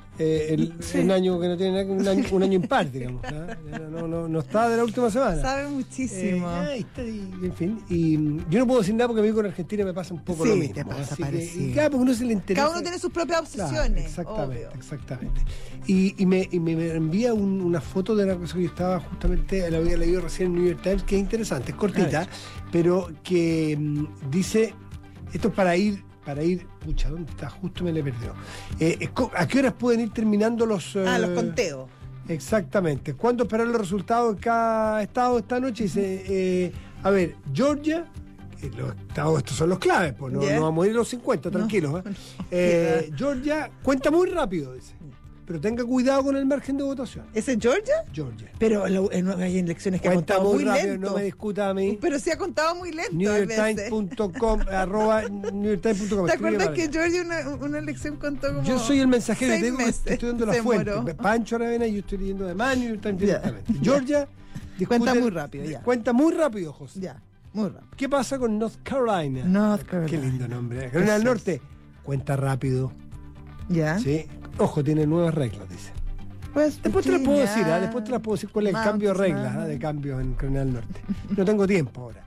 Speaker 2: Un año que no tiene nada, un año impar, digamos. No está de la última semana.
Speaker 3: Sabe muchísimo.
Speaker 2: En fin, y yo no puedo decir nada porque a mí con Argentina me pasa un poco lo mismo.
Speaker 3: Te pasa
Speaker 2: y cada uno se le interesa.
Speaker 3: Cada uno tiene sus propias obsesiones.
Speaker 2: Claro, exactamente. Y me envía una foto de una cosa que yo estaba justamente, la había leído recién en el New York Times, que es interesante, es cortita, pero que dice, esto es para ir, pucha, ¿dónde está? Justo me le perdió. ¿A qué horas pueden ir terminando los
Speaker 3: conteos?
Speaker 2: Exactamente. ¿Cuándo esperar los resultados de cada estado esta noche? Dice, a ver, Georgia, los estados estos son los claves, pues no vamos a ir a los 50, tranquilos. Georgia cuenta muy rápido, dice. Pero tenga cuidado con el margen de votación.
Speaker 3: ¿Ese es Georgia?
Speaker 2: Georgia.
Speaker 3: Pero hay elecciones que
Speaker 2: cuenta
Speaker 3: ha contado muy
Speaker 2: rápido,
Speaker 3: lento.
Speaker 2: No me discuta a mí.
Speaker 3: Pero sí ha contado muy lento.
Speaker 2: NewYorkTimes.com @NewYorkTimes.com.
Speaker 3: ¿Te acuerdas que Georgia una elección contó como
Speaker 2: Yo soy el mensajero, te digo que
Speaker 3: meses,
Speaker 2: estoy dando la fuente. Pancho Aravena y yo estoy leyendo además New York Times directamente. Georgia
Speaker 3: cuenta muy rápido, ya.
Speaker 2: Cuenta muy rápido, José.
Speaker 3: Ya, muy rápido.
Speaker 2: ¿Qué pasa con North Carolina? Qué lindo nombre. Carolina del Norte, cuenta rápido.
Speaker 3: Ya.
Speaker 2: Sí. Ojo, tiene nuevas reglas, dice.
Speaker 3: Pues,
Speaker 2: después te las puedo decir, después te las puedo decir cuál es el cambio de reglas, de cambio en Carolina del Norte. No tengo tiempo ahora.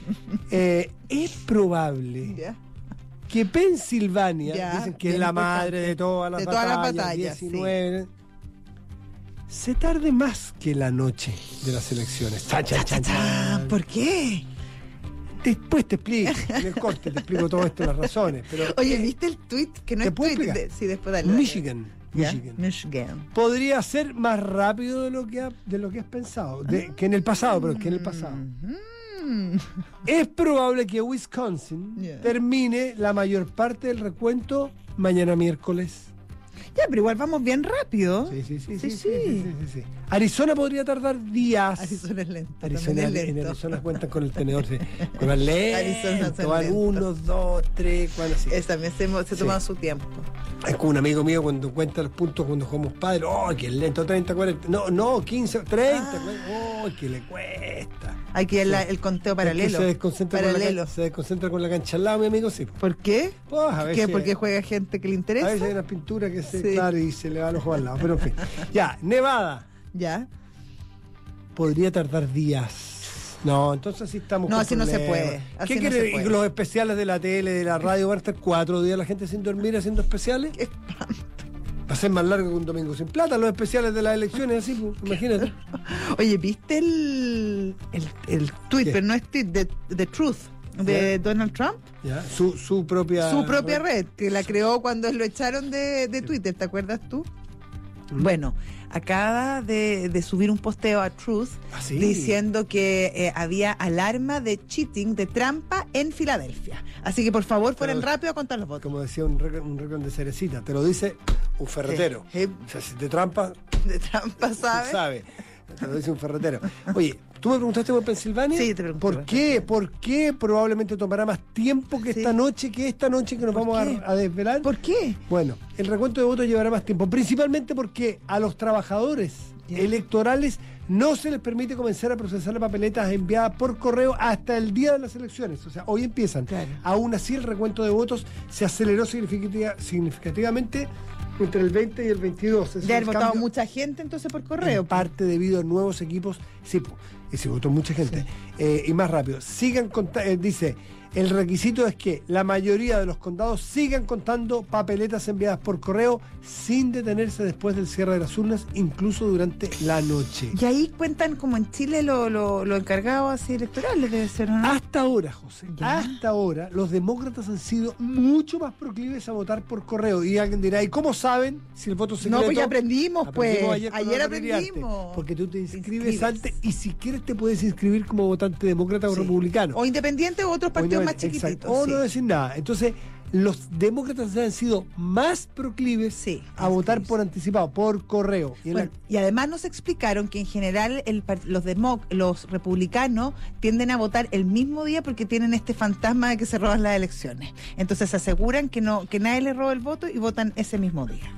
Speaker 2: Es probable que Pensilvania, dicen que es la madre de todas las batallas, 19, se tarde más que la noche de las elecciones.
Speaker 3: ¿Por qué?
Speaker 2: Después te explico, en el corte te explico todo esto, las razones. Pero,
Speaker 3: oye, ¿viste el tweet? Que no es tweet. Sí, después dale.
Speaker 2: Michigan. Podría ser más rápido de lo que has pensado, que en el pasado, pero que en el pasado. Es probable que Wisconsin
Speaker 3: Yeah.
Speaker 2: termine la mayor parte del recuento mañana miércoles.
Speaker 3: Ya, pero igual vamos bien rápido.
Speaker 2: Sí. Arizona podría tardar días.
Speaker 3: Arizona es lento.
Speaker 2: Arizona,
Speaker 3: también es
Speaker 2: en
Speaker 3: lento.
Speaker 2: Arizona cuentan con el tenedor, sí. Con el
Speaker 3: Arizona
Speaker 2: lento,
Speaker 3: son
Speaker 2: van
Speaker 3: lentos.
Speaker 2: 1, 2, 3, 4, así.
Speaker 3: También se toma su tiempo.
Speaker 2: Es como un amigo mío cuando cuenta los puntos cuando jugamos padre. ¡Oh, qué lento! 30, 40. No, 15, 30. ¡Oh, que le cuesta!
Speaker 3: Hay que ir el conteo paralelo.
Speaker 2: Es que se desconcentra con la cancha al lado, mi amigo, sí.
Speaker 3: ¿Por qué?
Speaker 2: Pues, a veces,
Speaker 3: Porque juega gente que le
Speaker 2: a
Speaker 3: interesa.
Speaker 2: veces hay una pintura que se,
Speaker 3: Sí.
Speaker 2: claro, y se le va el ojo al lado. Pero en fin. Ya, Nevada.
Speaker 3: Ya.
Speaker 2: Podría tardar días. No, entonces sí estamos
Speaker 3: No,
Speaker 2: con
Speaker 3: así no se
Speaker 2: problemas.
Speaker 3: puede, así
Speaker 2: ¿Qué
Speaker 3: no
Speaker 2: quiere?
Speaker 3: se puede.
Speaker 2: ¿Y los especiales de la tele, de la radio, van a estar 4 días la gente sin dormir haciendo especiales?
Speaker 3: Qué
Speaker 2: Va a ser más largo que un domingo sin plata, los especiales de las elecciones, así, pues, imagínate.
Speaker 3: Oye, ¿viste el tweet,
Speaker 2: ¿Qué?
Speaker 3: pero no es tweet, de Truth, de Donald Trump?
Speaker 2: Ya, su propia...
Speaker 3: Su propia red, que la creó cuando lo echaron de Twitter, ¿te acuerdas tú? Bueno, acaba de subir un posteo a Truth
Speaker 2: ¿Ah, sí?
Speaker 3: diciendo que había alarma de cheating, de trampa en Filadelfia. Así que por favor fueran rápido a contar los votos.
Speaker 2: Como decía un récord de cerecita, te lo dice un ferretero. O sea, si te trampa,
Speaker 3: De trampa, ¿sabes?
Speaker 2: sabe. Te lo dice un ferretero. Oye, ¿tú me preguntaste por Pensilvania?
Speaker 3: Sí, te pregunté
Speaker 2: ¿Por
Speaker 3: por
Speaker 2: qué? ¿Por qué probablemente tomará más tiempo que
Speaker 3: Sí.
Speaker 2: esta noche, que nos
Speaker 3: ¿Por
Speaker 2: vamos
Speaker 3: qué?
Speaker 2: a desvelar?
Speaker 3: ¿Por qué?
Speaker 2: Bueno, el recuento de votos llevará más tiempo, principalmente porque a los trabajadores
Speaker 3: Ya.
Speaker 2: electorales no se les permite comenzar a procesar las papeletas enviadas por correo hasta el día de las elecciones. O sea, hoy empiezan.
Speaker 3: Claro.
Speaker 2: Aún así, el recuento de votos se aceleró significativamente entre el 20 y el 22. Ese es
Speaker 3: De haber
Speaker 2: el
Speaker 3: votado
Speaker 2: cambio,
Speaker 3: mucha gente entonces por correo.
Speaker 2: en parte debido a nuevos equipos. Sí, y se votó mucha gente. Y más rápido. Dice, el requisito es que la mayoría de los condados sigan contando papeletas enviadas por correo sin detenerse después del cierre de las urnas, incluso durante la noche.
Speaker 3: Y ahí cuentan como en Chile lo encargado así electorales, debe ser, ¿no?
Speaker 2: Hasta ahora, José,
Speaker 3: Ya.
Speaker 2: hasta ahora, los demócratas han sido mucho más proclives a votar por correo. Y alguien dirá, ¿y cómo saben si el voto secreto?
Speaker 3: No, pues ya aprendimos, pues.
Speaker 2: Ayer con
Speaker 3: Ayer
Speaker 2: Álvaro Iriarte.
Speaker 3: aprendimos.
Speaker 2: Porque tú te
Speaker 3: Te
Speaker 2: inscribes
Speaker 3: inscribes.
Speaker 2: antes y si quieres te puedes inscribir como votante demócrata o
Speaker 3: Sí.
Speaker 2: republicano.
Speaker 3: O independiente o otros partidos más
Speaker 2: Exacto.
Speaker 3: chiquititos.
Speaker 2: O
Speaker 3: sí.
Speaker 2: no decir nada. Entonces, los demócratas han sido más proclives
Speaker 3: Sí,
Speaker 2: a votar
Speaker 3: inscribirse.
Speaker 2: por anticipado, por correo. Y en
Speaker 3: Bueno, y además nos explicaron que en general los republicanos tienden a votar el mismo día porque tienen este fantasma de que se roban las elecciones. Entonces se aseguran que nadie les roba el voto y votan ese mismo día.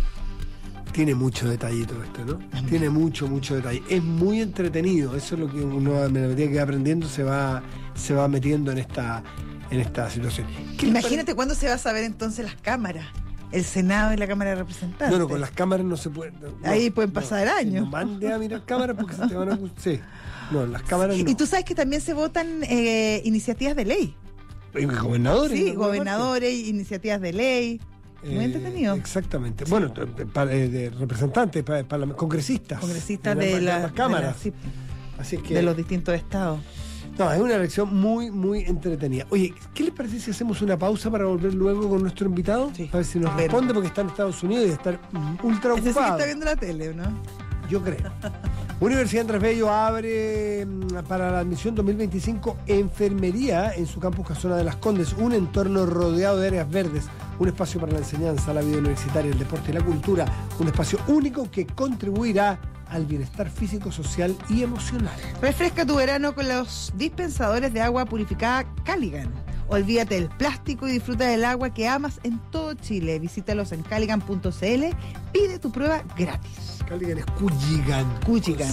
Speaker 2: Tiene mucho detallito esto, ¿no? Tiene mucho detalle. Es muy entretenido. Eso es lo que uno a medida que va aprendiendo se va metiendo en esta situación. ¿Qué les
Speaker 3: Imagínate cuándo se va a saber entonces las cámaras, el Senado y la Cámara de Representantes.
Speaker 2: No, con las cámaras no se puede.
Speaker 3: Ahí pueden pasar años.
Speaker 2: No mande a mirar cámaras porque se te van a. Sí. No, las cámaras no.
Speaker 3: Y tú sabes que también se votan iniciativas de ley.
Speaker 2: ¿Y gobernadores?
Speaker 3: Sí,
Speaker 2: en alguna
Speaker 3: gobernadores, iniciativas de ley.
Speaker 2: parte?
Speaker 3: Muy entretenido.
Speaker 2: Exactamente. Bueno, de representantes, congresistas.
Speaker 3: Congresistas
Speaker 2: de
Speaker 3: de
Speaker 2: las cámaras.
Speaker 3: sí,
Speaker 2: Así es que.
Speaker 3: de los distintos estados.
Speaker 2: No, es una elección muy entretenida. Oye, ¿qué les parece si hacemos una pausa para volver luego con nuestro invitado?
Speaker 3: Sí.
Speaker 2: A ver si nos
Speaker 3: Pero-
Speaker 2: responde porque está en Estados Unidos y está ultra
Speaker 3: Ese sí que
Speaker 2: ocupado.
Speaker 3: está viendo la tele, ¿no?
Speaker 2: Yo creo. Universidad Andrés Bello abre para la admisión 2025 enfermería en su campus Casona de las Condes, un entorno rodeado de áreas verdes, un espacio para la enseñanza, la vida universitaria, el deporte y la cultura, un espacio único que contribuirá al bienestar físico, social y emocional.
Speaker 3: Refresca tu verano con los dispensadores de agua purificada Caligan. Olvídate del plástico y disfruta del agua que amas en todo Chile. Visítalos en caligan.cl. Pide tu prueba gratis.
Speaker 2: Caligan es Cuyigan.
Speaker 3: Cuyigan.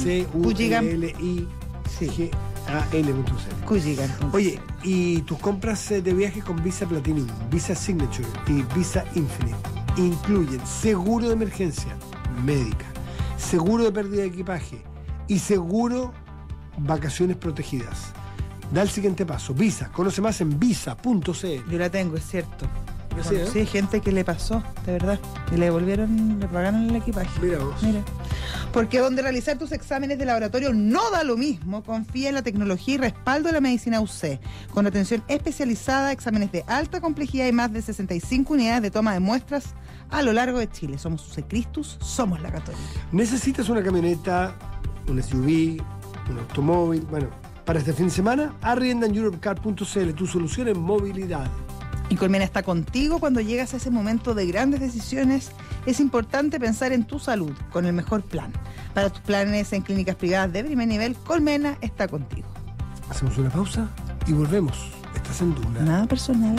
Speaker 2: C-U-L-I-G-A-N.cl.
Speaker 3: Cuyigan.
Speaker 2: Oye, y tus compras de viaje con Visa Platinum, Visa Signature y Visa Infinite incluyen seguro de emergencia médica, seguro de pérdida de equipaje y seguro vacaciones protegidas. Da el siguiente paso. Visa. Conoce más en visa.cl.
Speaker 3: Yo la tengo, es cierto.
Speaker 2: Sí, ¿eh?
Speaker 3: Sí, gente que le pasó, de verdad. Y le pagaron el equipaje.
Speaker 2: Mira vos.
Speaker 3: Mira. Porque donde realizar tus exámenes de laboratorio no da lo mismo, confía en la tecnología y respaldo de la medicina UC. Con atención especializada, exámenes de alta complejidad y más de 65 unidades de toma de muestras a lo largo de Chile. Somos UC Cristus, somos la Católica.
Speaker 2: ¿Necesitas una camioneta, un SUV, un automóvil? Bueno, Para este fin de semana, arrienda en europcar.cl, tu solución en movilidad.
Speaker 3: Y Colmena está contigo cuando llegas a ese momento de grandes decisiones. Es importante pensar en tu salud con el mejor plan. Para tus planes en clínicas privadas de primer nivel, Colmena está contigo.
Speaker 2: Hacemos una pausa y volvemos. Estás en Duna.
Speaker 3: Nada personal.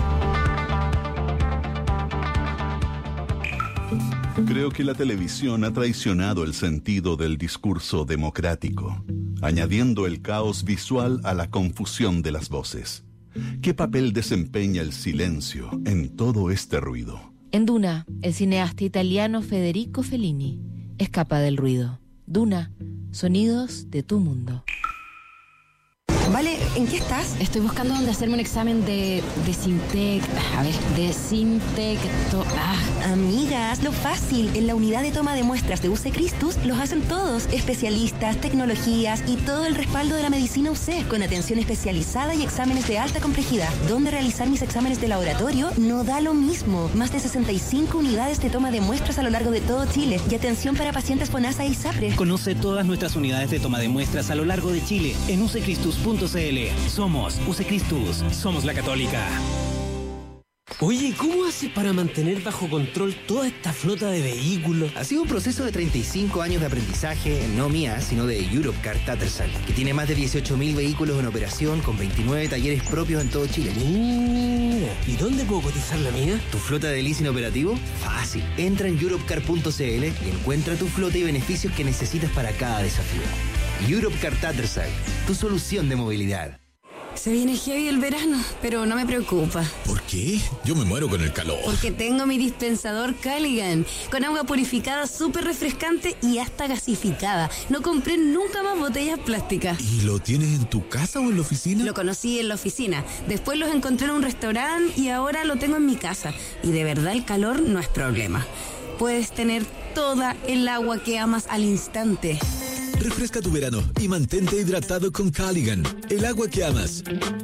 Speaker 1: Creo que la televisión ha traicionado el sentido del discurso democrático, añadiendo el caos visual a la confusión de las voces. ¿Qué papel desempeña el silencio en todo este ruido?
Speaker 6: En Duna, el cineasta italiano Federico Fellini escapa del ruido. Duna, sonidos de tu mundo.
Speaker 7: Vale, ¿en qué estás?
Speaker 6: Estoy buscando dónde hacerme un examen de desinfecto.
Speaker 7: Amiga, hazlo fácil. En la unidad de toma de muestras de UC Christus los hacen todos. Especialistas, tecnologías y todo el respaldo de la medicina UC, con atención especializada y exámenes de alta complejidad. ¿Dónde realizar mis exámenes de laboratorio? No da lo mismo. Más de 65 unidades de toma de muestras a lo largo de todo Chile y atención para pacientes FONASA y ISAPRE.
Speaker 8: Conoce todas nuestras unidades de toma de muestras a lo largo de Chile en ucristus.cl. Somos UC Christus, somos la Católica.
Speaker 9: Oye, ¿cómo haces para mantener bajo control toda esta flota de vehículos?
Speaker 10: Ha sido un proceso de 35 años de aprendizaje, no mía, sino de Europcar Tattersall, que tiene más de 18.000 vehículos en operación con 29 talleres propios en todo Chile.
Speaker 9: ¿Y dónde puedo cotizar la mía?
Speaker 10: ¿Tu flota de leasing operativo? Fácil. Entra en europcar.cl y encuentra tu flota y beneficios que necesitas para cada desafío. Europcar Tattersall, tu solución de movilidad.
Speaker 7: Se viene heavy el verano, pero no me preocupa.
Speaker 11: ¿Por qué? Yo me muero con el calor.
Speaker 7: Porque tengo mi dispensador Caligan, con agua purificada súper refrescante y hasta gasificada. No compré nunca más botellas plásticas.
Speaker 11: ¿Y lo tienes en tu casa o en la oficina?
Speaker 7: Lo conocí en la oficina, después los encontré en un restaurante y ahora lo tengo en mi casa. Y de verdad el calor no es problema. Puedes tener toda el agua que amas al instante.
Speaker 11: Refresca tu verano y mantente hidratado con Caligan, el agua que amas.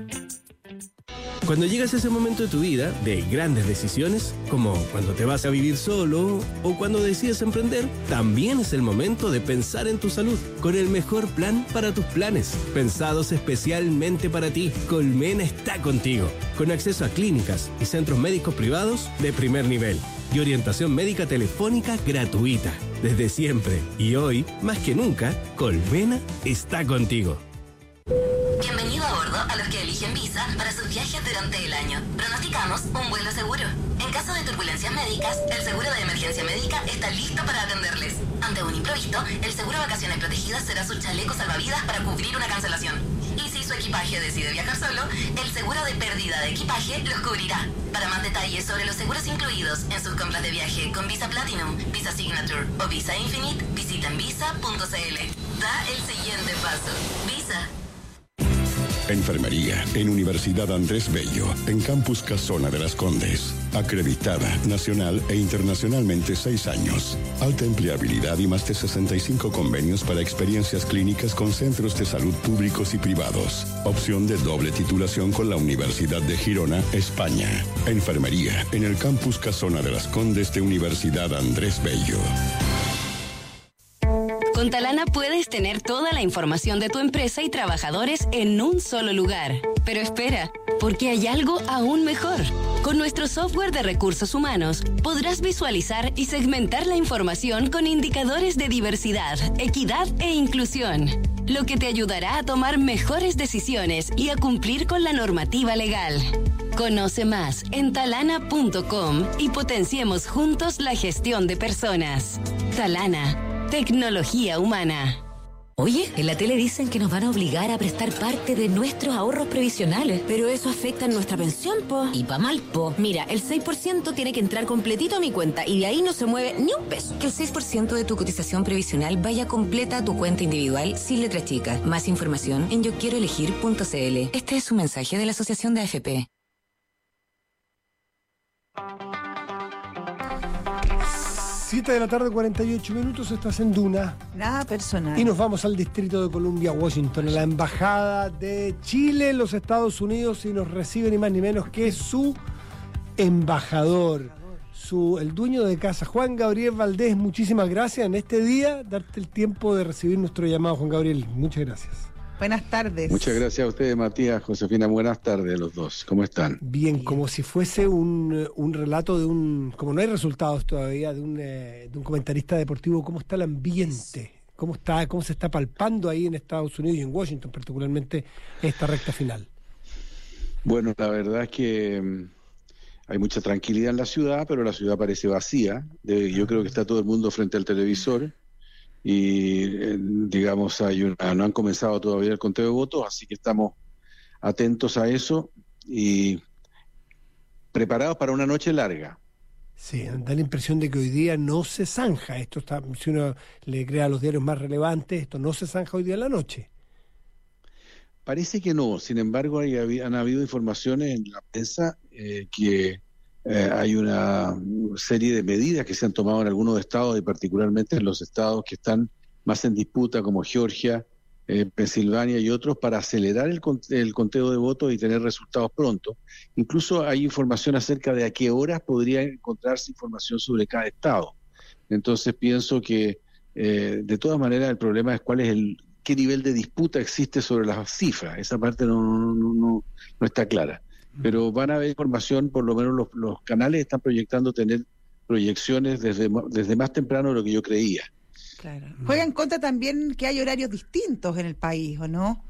Speaker 9: Cuando llegas a ese momento de tu vida de grandes decisiones, como cuando te vas a vivir solo o cuando decides emprender, también es el momento de pensar en tu salud, con el mejor plan para tus planes, pensados especialmente para ti. Colmena está contigo, con acceso a clínicas y centros médicos privados de primer nivel y orientación médica telefónica gratuita, desde siempre. Y hoy, más que nunca, Colmena está contigo.
Speaker 12: Bienvenido a bordo a los que eligen Visa para sus viajes durante el año. Pronosticamos un vuelo seguro. En caso de turbulencias médicas, el seguro de emergencia médica está listo para atenderles. Ante un imprevisto, el seguro Vacaciones Protegidas será su chaleco salvavidas para cubrir una cancelación. Y si su equipaje decide viajar solo, el seguro de pérdida de equipaje los cubrirá. Para más detalles sobre los seguros incluidos en sus compras de viaje con Visa Platinum, Visa Signature o Visa Infinite, visiten visa.cl. Da el siguiente paso. Visa.
Speaker 13: Enfermería en Universidad Andrés Bello, en Campus Casona de las Condes. Acreditada nacional e internacionalmente 6 años. Alta empleabilidad y más de 65 convenios para experiencias clínicas con centros de salud públicos y privados. Opción de doble titulación con la Universidad de Girona, España. Enfermería en el Campus Casona de las Condes de Universidad Andrés Bello.
Speaker 14: Con Talana puedes tener toda la información de tu empresa y trabajadores en un solo lugar. Pero espera, porque hay algo aún mejor. Con nuestro software de recursos humanos, podrás visualizar y segmentar la información con indicadores de diversidad, equidad e inclusión, lo que te ayudará a tomar mejores decisiones y a cumplir con la normativa legal. Conoce más en talana.com y potenciemos juntos la gestión de personas. Talana. Tecnología humana.
Speaker 15: Oye, en la tele dicen que nos van a obligar a prestar parte de nuestros ahorros previsionales.
Speaker 16: Pero eso afecta a nuestra pensión, po.
Speaker 15: Y pa' mal, po.
Speaker 16: Mira, el 6% tiene que entrar completito a mi cuenta y de ahí no se mueve ni un peso.
Speaker 15: Que el 6% de tu cotización previsional vaya completa a tu cuenta individual sin letra chica. Más información en yoquieroelegir.cl. Este es un mensaje de la Asociación de AFP.
Speaker 2: 7 de la tarde, 48 minutos, estás en Duna.
Speaker 3: Nada personal.
Speaker 2: Y nos vamos al Distrito de Columbia, Washington, a la Embajada de Chile en los Estados Unidos, y nos recibe ni más ni menos que su embajador, el dueño de casa, Juan Gabriel Valdés. Muchísimas gracias en este día, darte el tiempo de recibir nuestro llamado, Juan Gabriel. Muchas gracias.
Speaker 3: Buenas tardes.
Speaker 17: Muchas gracias a ustedes, Matías, Josefina. Buenas tardes a los dos. ¿Cómo están?
Speaker 2: Bien, como si fuese un relato de como no hay resultados todavía, de un comentarista deportivo, ¿cómo está el ambiente? ¿Cómo se está palpando ahí en Estados Unidos y en Washington, particularmente esta recta final?
Speaker 17: Bueno, la verdad es que hay mucha tranquilidad en la ciudad, pero la ciudad parece vacía. Yo creo que está todo el mundo frente al televisor y, digamos, no han comenzado todavía el conteo de votos, así que estamos atentos a eso y preparados para una noche larga.
Speaker 2: Sí, da la impresión de que hoy día no se zanja. Si uno le crea a los diarios más relevantes, esto no se zanja hoy día en la noche.
Speaker 17: Parece que no, sin embargo han habido informaciones en la prensa que hay una serie de medidas que se han tomado en algunos estados y particularmente en los estados que están más en disputa como Georgia, Pensilvania y otros para acelerar el conteo de votos y tener resultados pronto. Incluso hay información acerca de a qué horas podría encontrarse información sobre cada estado. Entonces pienso que de todas maneras el problema es qué nivel de disputa existe sobre las cifras. Esa parte no está clara. Pero van a haber información, por lo menos los canales están proyectando tener proyecciones desde más temprano de lo que yo creía.
Speaker 3: Claro. Juega en contra también que hay horarios distintos en el país, ¿o no?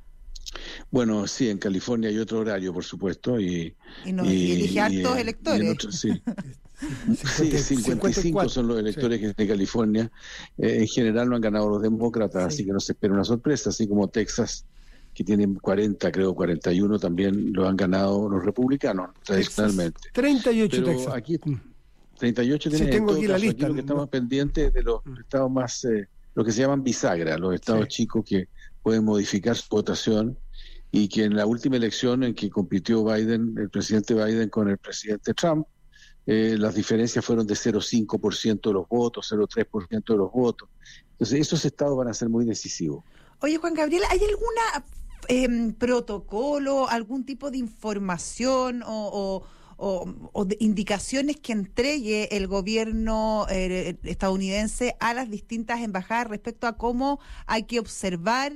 Speaker 17: Bueno, sí, en California hay otro horario, por supuesto. Y
Speaker 3: elige hartos electores.
Speaker 17: Sí. Sí, 55 son los electores de California. En general no han ganado los demócratas, así que no se espera una sorpresa, así como Texas, que tienen 40, creo 41, también lo han ganado los republicanos, tradicionalmente.
Speaker 2: 38
Speaker 17: Pero
Speaker 2: Texas.
Speaker 17: Aquí 38 tienen,
Speaker 2: tengo aquí la lista.
Speaker 17: Aquí lo que estamos pendientes de los estados más, lo que se llaman bisagra, los estados chicos que pueden modificar su votación, y que en la última elección en que compitió el presidente Biden con el presidente Trump, las diferencias fueron de 0,5% de los votos, 0,3% de los votos. Entonces esos estados van a ser muy decisivos.
Speaker 3: Oye, Juan Gabriel, ¿hay alguna protocolo, algún tipo de información o de indicaciones que entregue el gobierno estadounidense a las distintas embajadas respecto a cómo hay que observar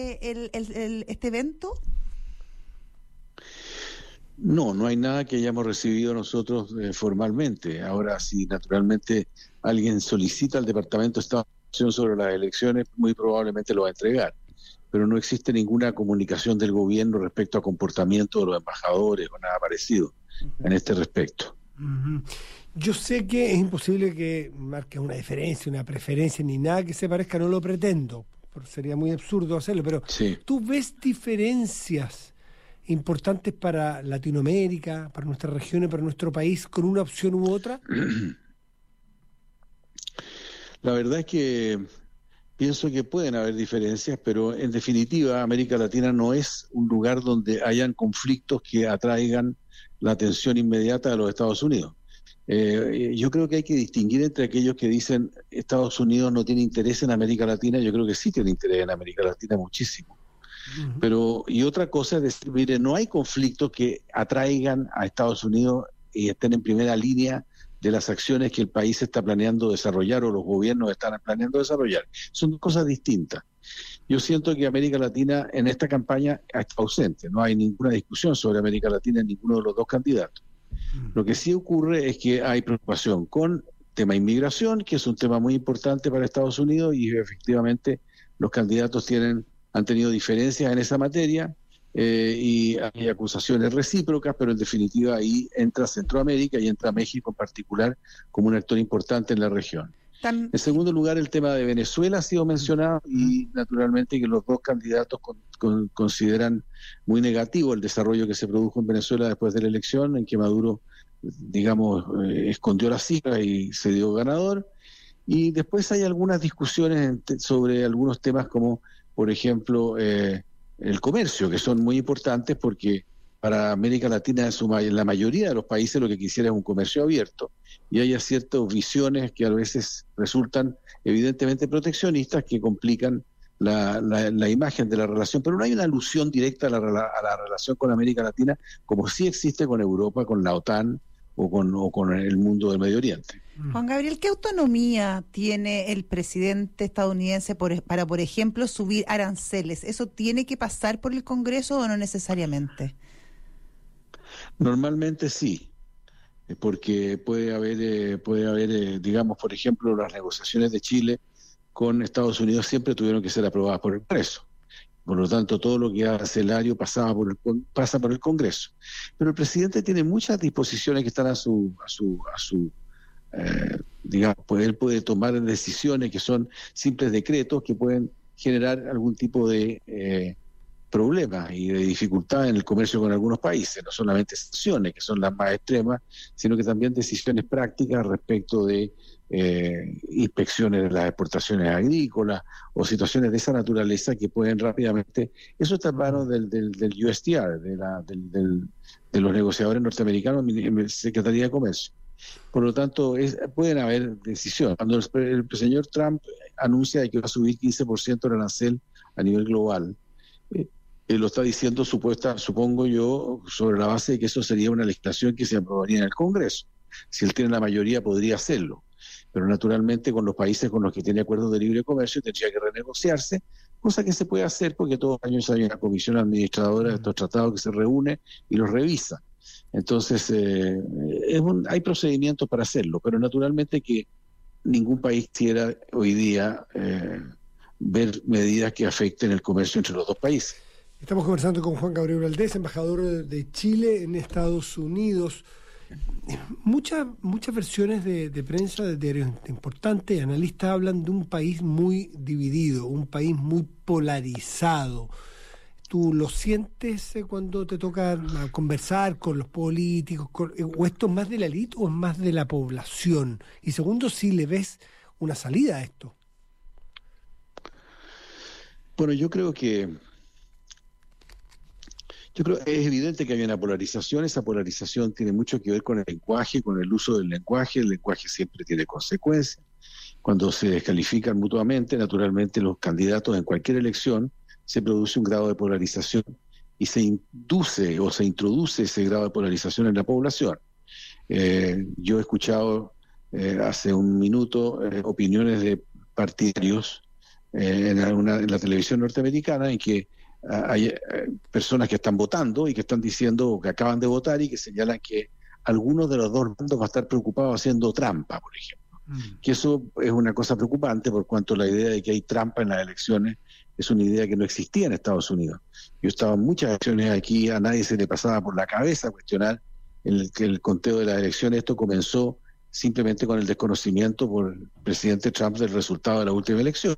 Speaker 3: este evento?
Speaker 17: No hay nada que hayamos recibido nosotros formalmente. Ahora, si naturalmente alguien solicita al Departamento de Estado sobre las elecciones, muy probablemente lo va a entregar. Pero no existe ninguna comunicación del gobierno respecto a comportamiento de los embajadores o nada parecido en este respecto.
Speaker 2: Yo sé que es imposible que marques una diferencia, una preferencia, ni nada que se parezca, no lo pretendo, porque sería muy absurdo hacerlo, pero ¿tú ves diferencias importantes para Latinoamérica, para nuestra región y para nuestro país con una opción u otra?
Speaker 17: La verdad es que pienso que pueden haber diferencias, pero en definitiva América Latina no es un lugar donde hayan conflictos que atraigan la atención inmediata de los Estados Unidos. Yo creo que hay que distinguir entre aquellos que dicen Estados Unidos no tiene interés en América Latina. Yo creo que sí tiene interés en América Latina muchísimo. Y otra cosa es decir, mire, no hay conflictos que atraigan a Estados Unidos y estén en primera línea de las acciones que el país está planeando desarrollar o los gobiernos están planeando desarrollar. Son dos cosas distintas. Yo siento que América Latina en esta campaña está ausente. No hay ninguna discusión sobre América Latina en ninguno de los dos candidatos. Lo que sí ocurre es que hay preocupación con tema inmigración, que es un tema muy importante para Estados Unidos, y efectivamente los candidatos han tenido diferencias en esa materia, y hay acusaciones recíprocas, pero en definitiva ahí entra Centroamérica y entra México en particular como un actor importante en la región. En segundo lugar, el tema de Venezuela ha sido mencionado, y naturalmente que los dos candidatos consideran muy negativo el desarrollo que se produjo en Venezuela después de la elección, en que Maduro, digamos, escondió las cifras y se dio ganador. Y después hay algunas discusiones sobre algunos temas como, por ejemplo, el comercio, que son muy importantes porque para América Latina, en la mayoría de los países, lo que quisiera es un comercio abierto, y hay ciertas visiones que a veces resultan evidentemente proteccionistas que complican la imagen de la relación, pero no hay una alusión directa a la relación con América Latina, como sí existe con Europa, con la OTAN o con el mundo del Medio Oriente.
Speaker 3: Juan Gabriel, ¿qué autonomía tiene el presidente estadounidense para, por ejemplo, subir aranceles? ¿Eso tiene que pasar por el Congreso o no necesariamente?
Speaker 17: Normalmente sí, porque puede haber, digamos, por ejemplo, las negociaciones de Chile con Estados Unidos siempre tuvieron que ser aprobadas por el Congreso. Por lo tanto, todo lo que era arancelario pasa por el Congreso. Pero el presidente tiene muchas disposiciones que están a su digamos, pues él puede tomar decisiones que son simples decretos que pueden generar algún tipo de problemas y de dificultad en el comercio con algunos países, no solamente sanciones, que son las más extremas, sino que también decisiones prácticas respecto de inspecciones de las exportaciones agrícolas o situaciones de esa naturaleza que pueden rápidamente... Eso está en manos del USTR, de los negociadores norteamericanos en la Secretaría de Comercio. Por lo tanto, pueden haber decisiones. Cuando el señor Trump anuncia que va a subir 15% el arancel a nivel global, él lo está diciendo supongo yo, sobre la base de que eso sería una legislación que se aprobaría en el Congreso. Si él tiene la mayoría, podría hacerlo. Pero naturalmente con los países con los que tiene acuerdos de libre comercio tendría que renegociarse, cosa que se puede hacer porque todos los años hay una comisión administradora de estos tratados que se reúne y los revisa. Entonces, hay procedimientos para hacerlo, pero naturalmente que ningún país quiera hoy día ver medidas que afecten el comercio entre los dos países.
Speaker 2: Estamos conversando con Juan Gabriel Valdés, embajador de Chile en Estados Unidos. Muchas versiones de prensa, de diarios importantes, analistas hablan de un país muy dividido, un país muy polarizado. ¿Tú lo sientes cuando te toca conversar con los políticos? ¿O esto es más de la élite o es más de la población? Y segundo, si le ves una salida a esto.
Speaker 17: Bueno, yo creo que es evidente que hay una polarización. Esa polarización tiene mucho que ver con el lenguaje, con el uso del lenguaje. El lenguaje siempre tiene consecuencias. Cuando se descalifican mutuamente, naturalmente los candidatos en cualquier elección, se produce un grado de polarización y se induce o se introduce ese grado de polarización en la población. Yo he escuchado hace un minuto opiniones de partidarios en la televisión norteamericana en que hay personas que están votando y que están diciendo que acaban de votar y que señalan que algunos de los dos bandos va a estar preocupados haciendo trampa, por ejemplo. Que eso es una cosa preocupante por cuanto la idea de que hay trampa en las elecciones es una idea que no existía en Estados Unidos. Yo estaba en muchas elecciones aquí, a nadie se le pasaba por la cabeza cuestionar el conteo de las elecciones. Esto comenzó simplemente con el desconocimiento por el presidente Trump del resultado de la última elección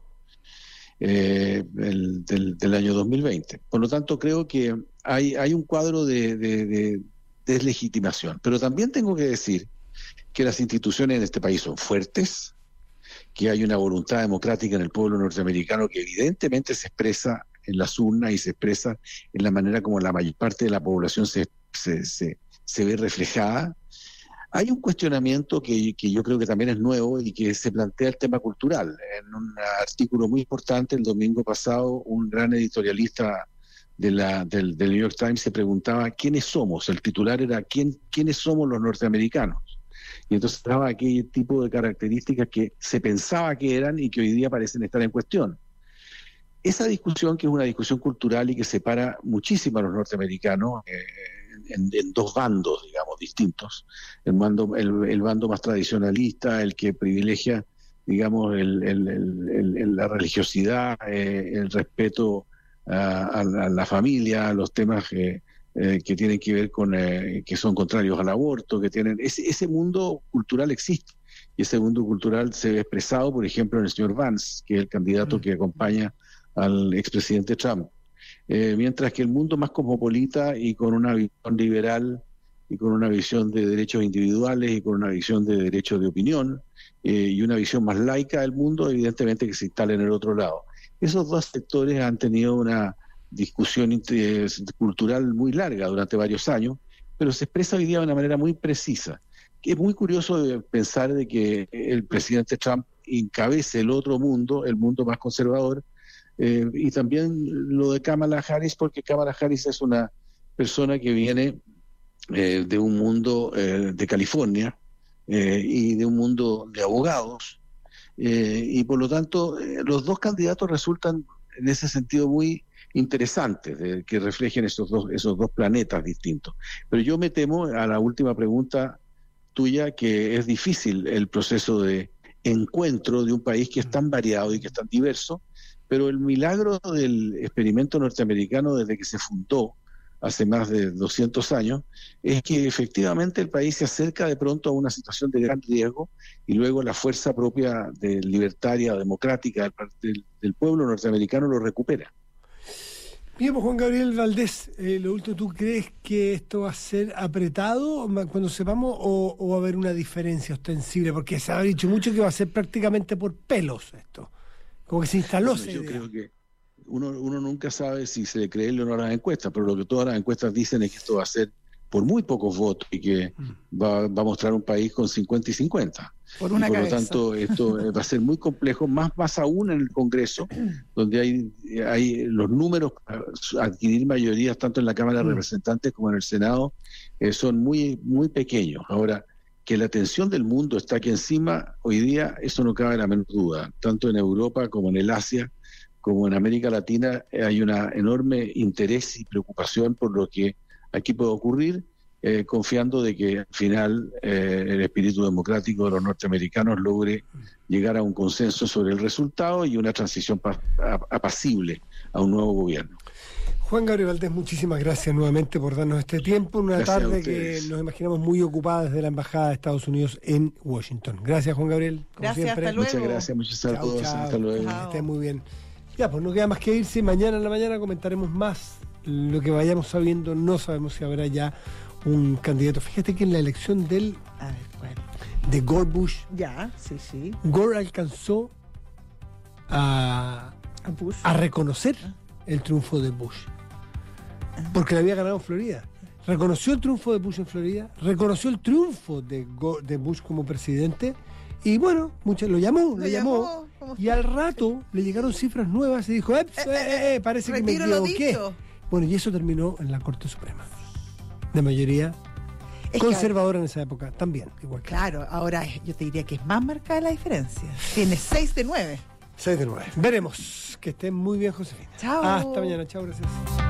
Speaker 17: del año 2020. Por lo tanto, creo que hay un cuadro de deslegitimación. Pero también tengo que decir que las instituciones en este país son fuertes, que hay una voluntad democrática en el pueblo norteamericano que evidentemente se expresa en las urnas y se expresa en la manera como la mayor parte de la población se ve reflejada. Hay un cuestionamiento que yo creo que también es nuevo y que se plantea el tema cultural. En un artículo muy importante el domingo pasado, un gran editorialista del New York Times se preguntaba ¿quiénes somos? El titular era ¿quiénes somos los norteamericanos? Y entonces daba aquel tipo de características que se pensaba que eran y que hoy día parecen estar en cuestión. Esa discusión, que es una discusión cultural y que separa muchísimo a los norteamericanos en dos bandos, digamos, distintos. El bando más tradicionalista, el que privilegia, digamos, la religiosidad, el respeto a la familia, a los temas que tienen que ver con que son contrarios al aborto, que tienen ese mundo cultural existe, y ese mundo cultural se ve expresado, por ejemplo, en el señor Vance, que es el candidato que acompaña al expresidente Trump, mientras que el mundo más cosmopolita y con una visión liberal y con una visión de derechos individuales y con una visión de derechos de opinión y una visión más laica del mundo, evidentemente que se instala en el otro lado. Esos dos sectores han tenido una discusión cultural muy larga durante varios años, pero se expresa hoy día de una manera muy precisa. Es muy curioso pensar de que el presidente Trump encabece el otro mundo, el mundo más conservador, y también lo de Kamala Harris, porque Kamala Harris es una persona que viene de un mundo de California y de un mundo de abogados, y por lo tanto los dos candidatos resultan en ese sentido muy interesantes, que reflejen esos dos planetas distintos. Pero yo me temo, a la última pregunta tuya, que es difícil el proceso de encuentro de un país que es tan variado y que es tan diverso, pero el milagro del experimento norteamericano desde que se fundó hace más de 200 años, es que efectivamente el país se acerca de pronto a una situación de gran riesgo y luego la fuerza propia libertaria, democrática del pueblo norteamericano lo recupera.
Speaker 2: Bien, pues Juan Gabriel Valdés, lo último, ¿tú crees que esto va a ser apretado cuando sepamos o va a haber una diferencia ostensible? Porque se ha dicho mucho que va a ser prácticamente por pelos esto, como que se instaló esa idea.
Speaker 17: Yo creo que uno nunca sabe si se le cree o no a las encuestas, pero lo que todas las encuestas dicen es que esto va a ser por muy pocos votos y que va a mostrar un país con 50 y 50.
Speaker 3: Por una
Speaker 17: por lo
Speaker 3: cabeza.
Speaker 17: tanto, esto va a ser muy complejo, más aún en el Congreso, donde hay los números para adquirir mayorías tanto en la Cámara de Representantes como en el Senado son muy, muy pequeños. Ahora, que la atención del mundo está aquí encima, hoy día eso no cabe la menor duda. Tanto en Europa como en el Asia, como en América Latina, hay una enorme interés y preocupación por lo que aquí puede ocurrir, confiando de que al final el espíritu democrático de los norteamericanos logre llegar a un consenso sobre el resultado y una transición apacible a un nuevo gobierno.
Speaker 2: Juan Gabriel Valdés, muchísimas gracias nuevamente por darnos este tiempo, una
Speaker 17: Gracias
Speaker 2: tarde que nos imaginamos muy ocupada desde la Embajada de Estados Unidos en Washington. Gracias, Juan Gabriel. Como
Speaker 3: Gracias,
Speaker 2: siempre.
Speaker 3: hasta luego.
Speaker 17: Muchas gracias, muchos saludos,
Speaker 2: Chao.
Speaker 17: hasta luego.
Speaker 2: Que estén muy bien. Ya, pues no queda más que irse. Mañana en la mañana comentaremos más lo que vayamos sabiendo. No sabemos si habrá ya un candidato. Fíjate que en la elección de Gore Bush,
Speaker 3: sí.
Speaker 2: Gore alcanzó a reconocer el triunfo de Bush, porque le había ganado en Florida. Reconoció el triunfo de Bush en Florida, reconoció el triunfo de Bush como presidente, y bueno, lo llamó, y al rato le llegaron cifras nuevas y dijo, parece que me equivoqué. Bueno, y eso terminó en la Corte Suprema, de mayoría conservadora en esa época, también, igual que
Speaker 3: Claro, ahora yo te diría que es más marcada la diferencia. Tiene 6 de 9.
Speaker 2: 6 de 9. Veremos. Que estén muy bien, Josefina.
Speaker 3: Chao.
Speaker 2: Hasta mañana. Chao, gracias.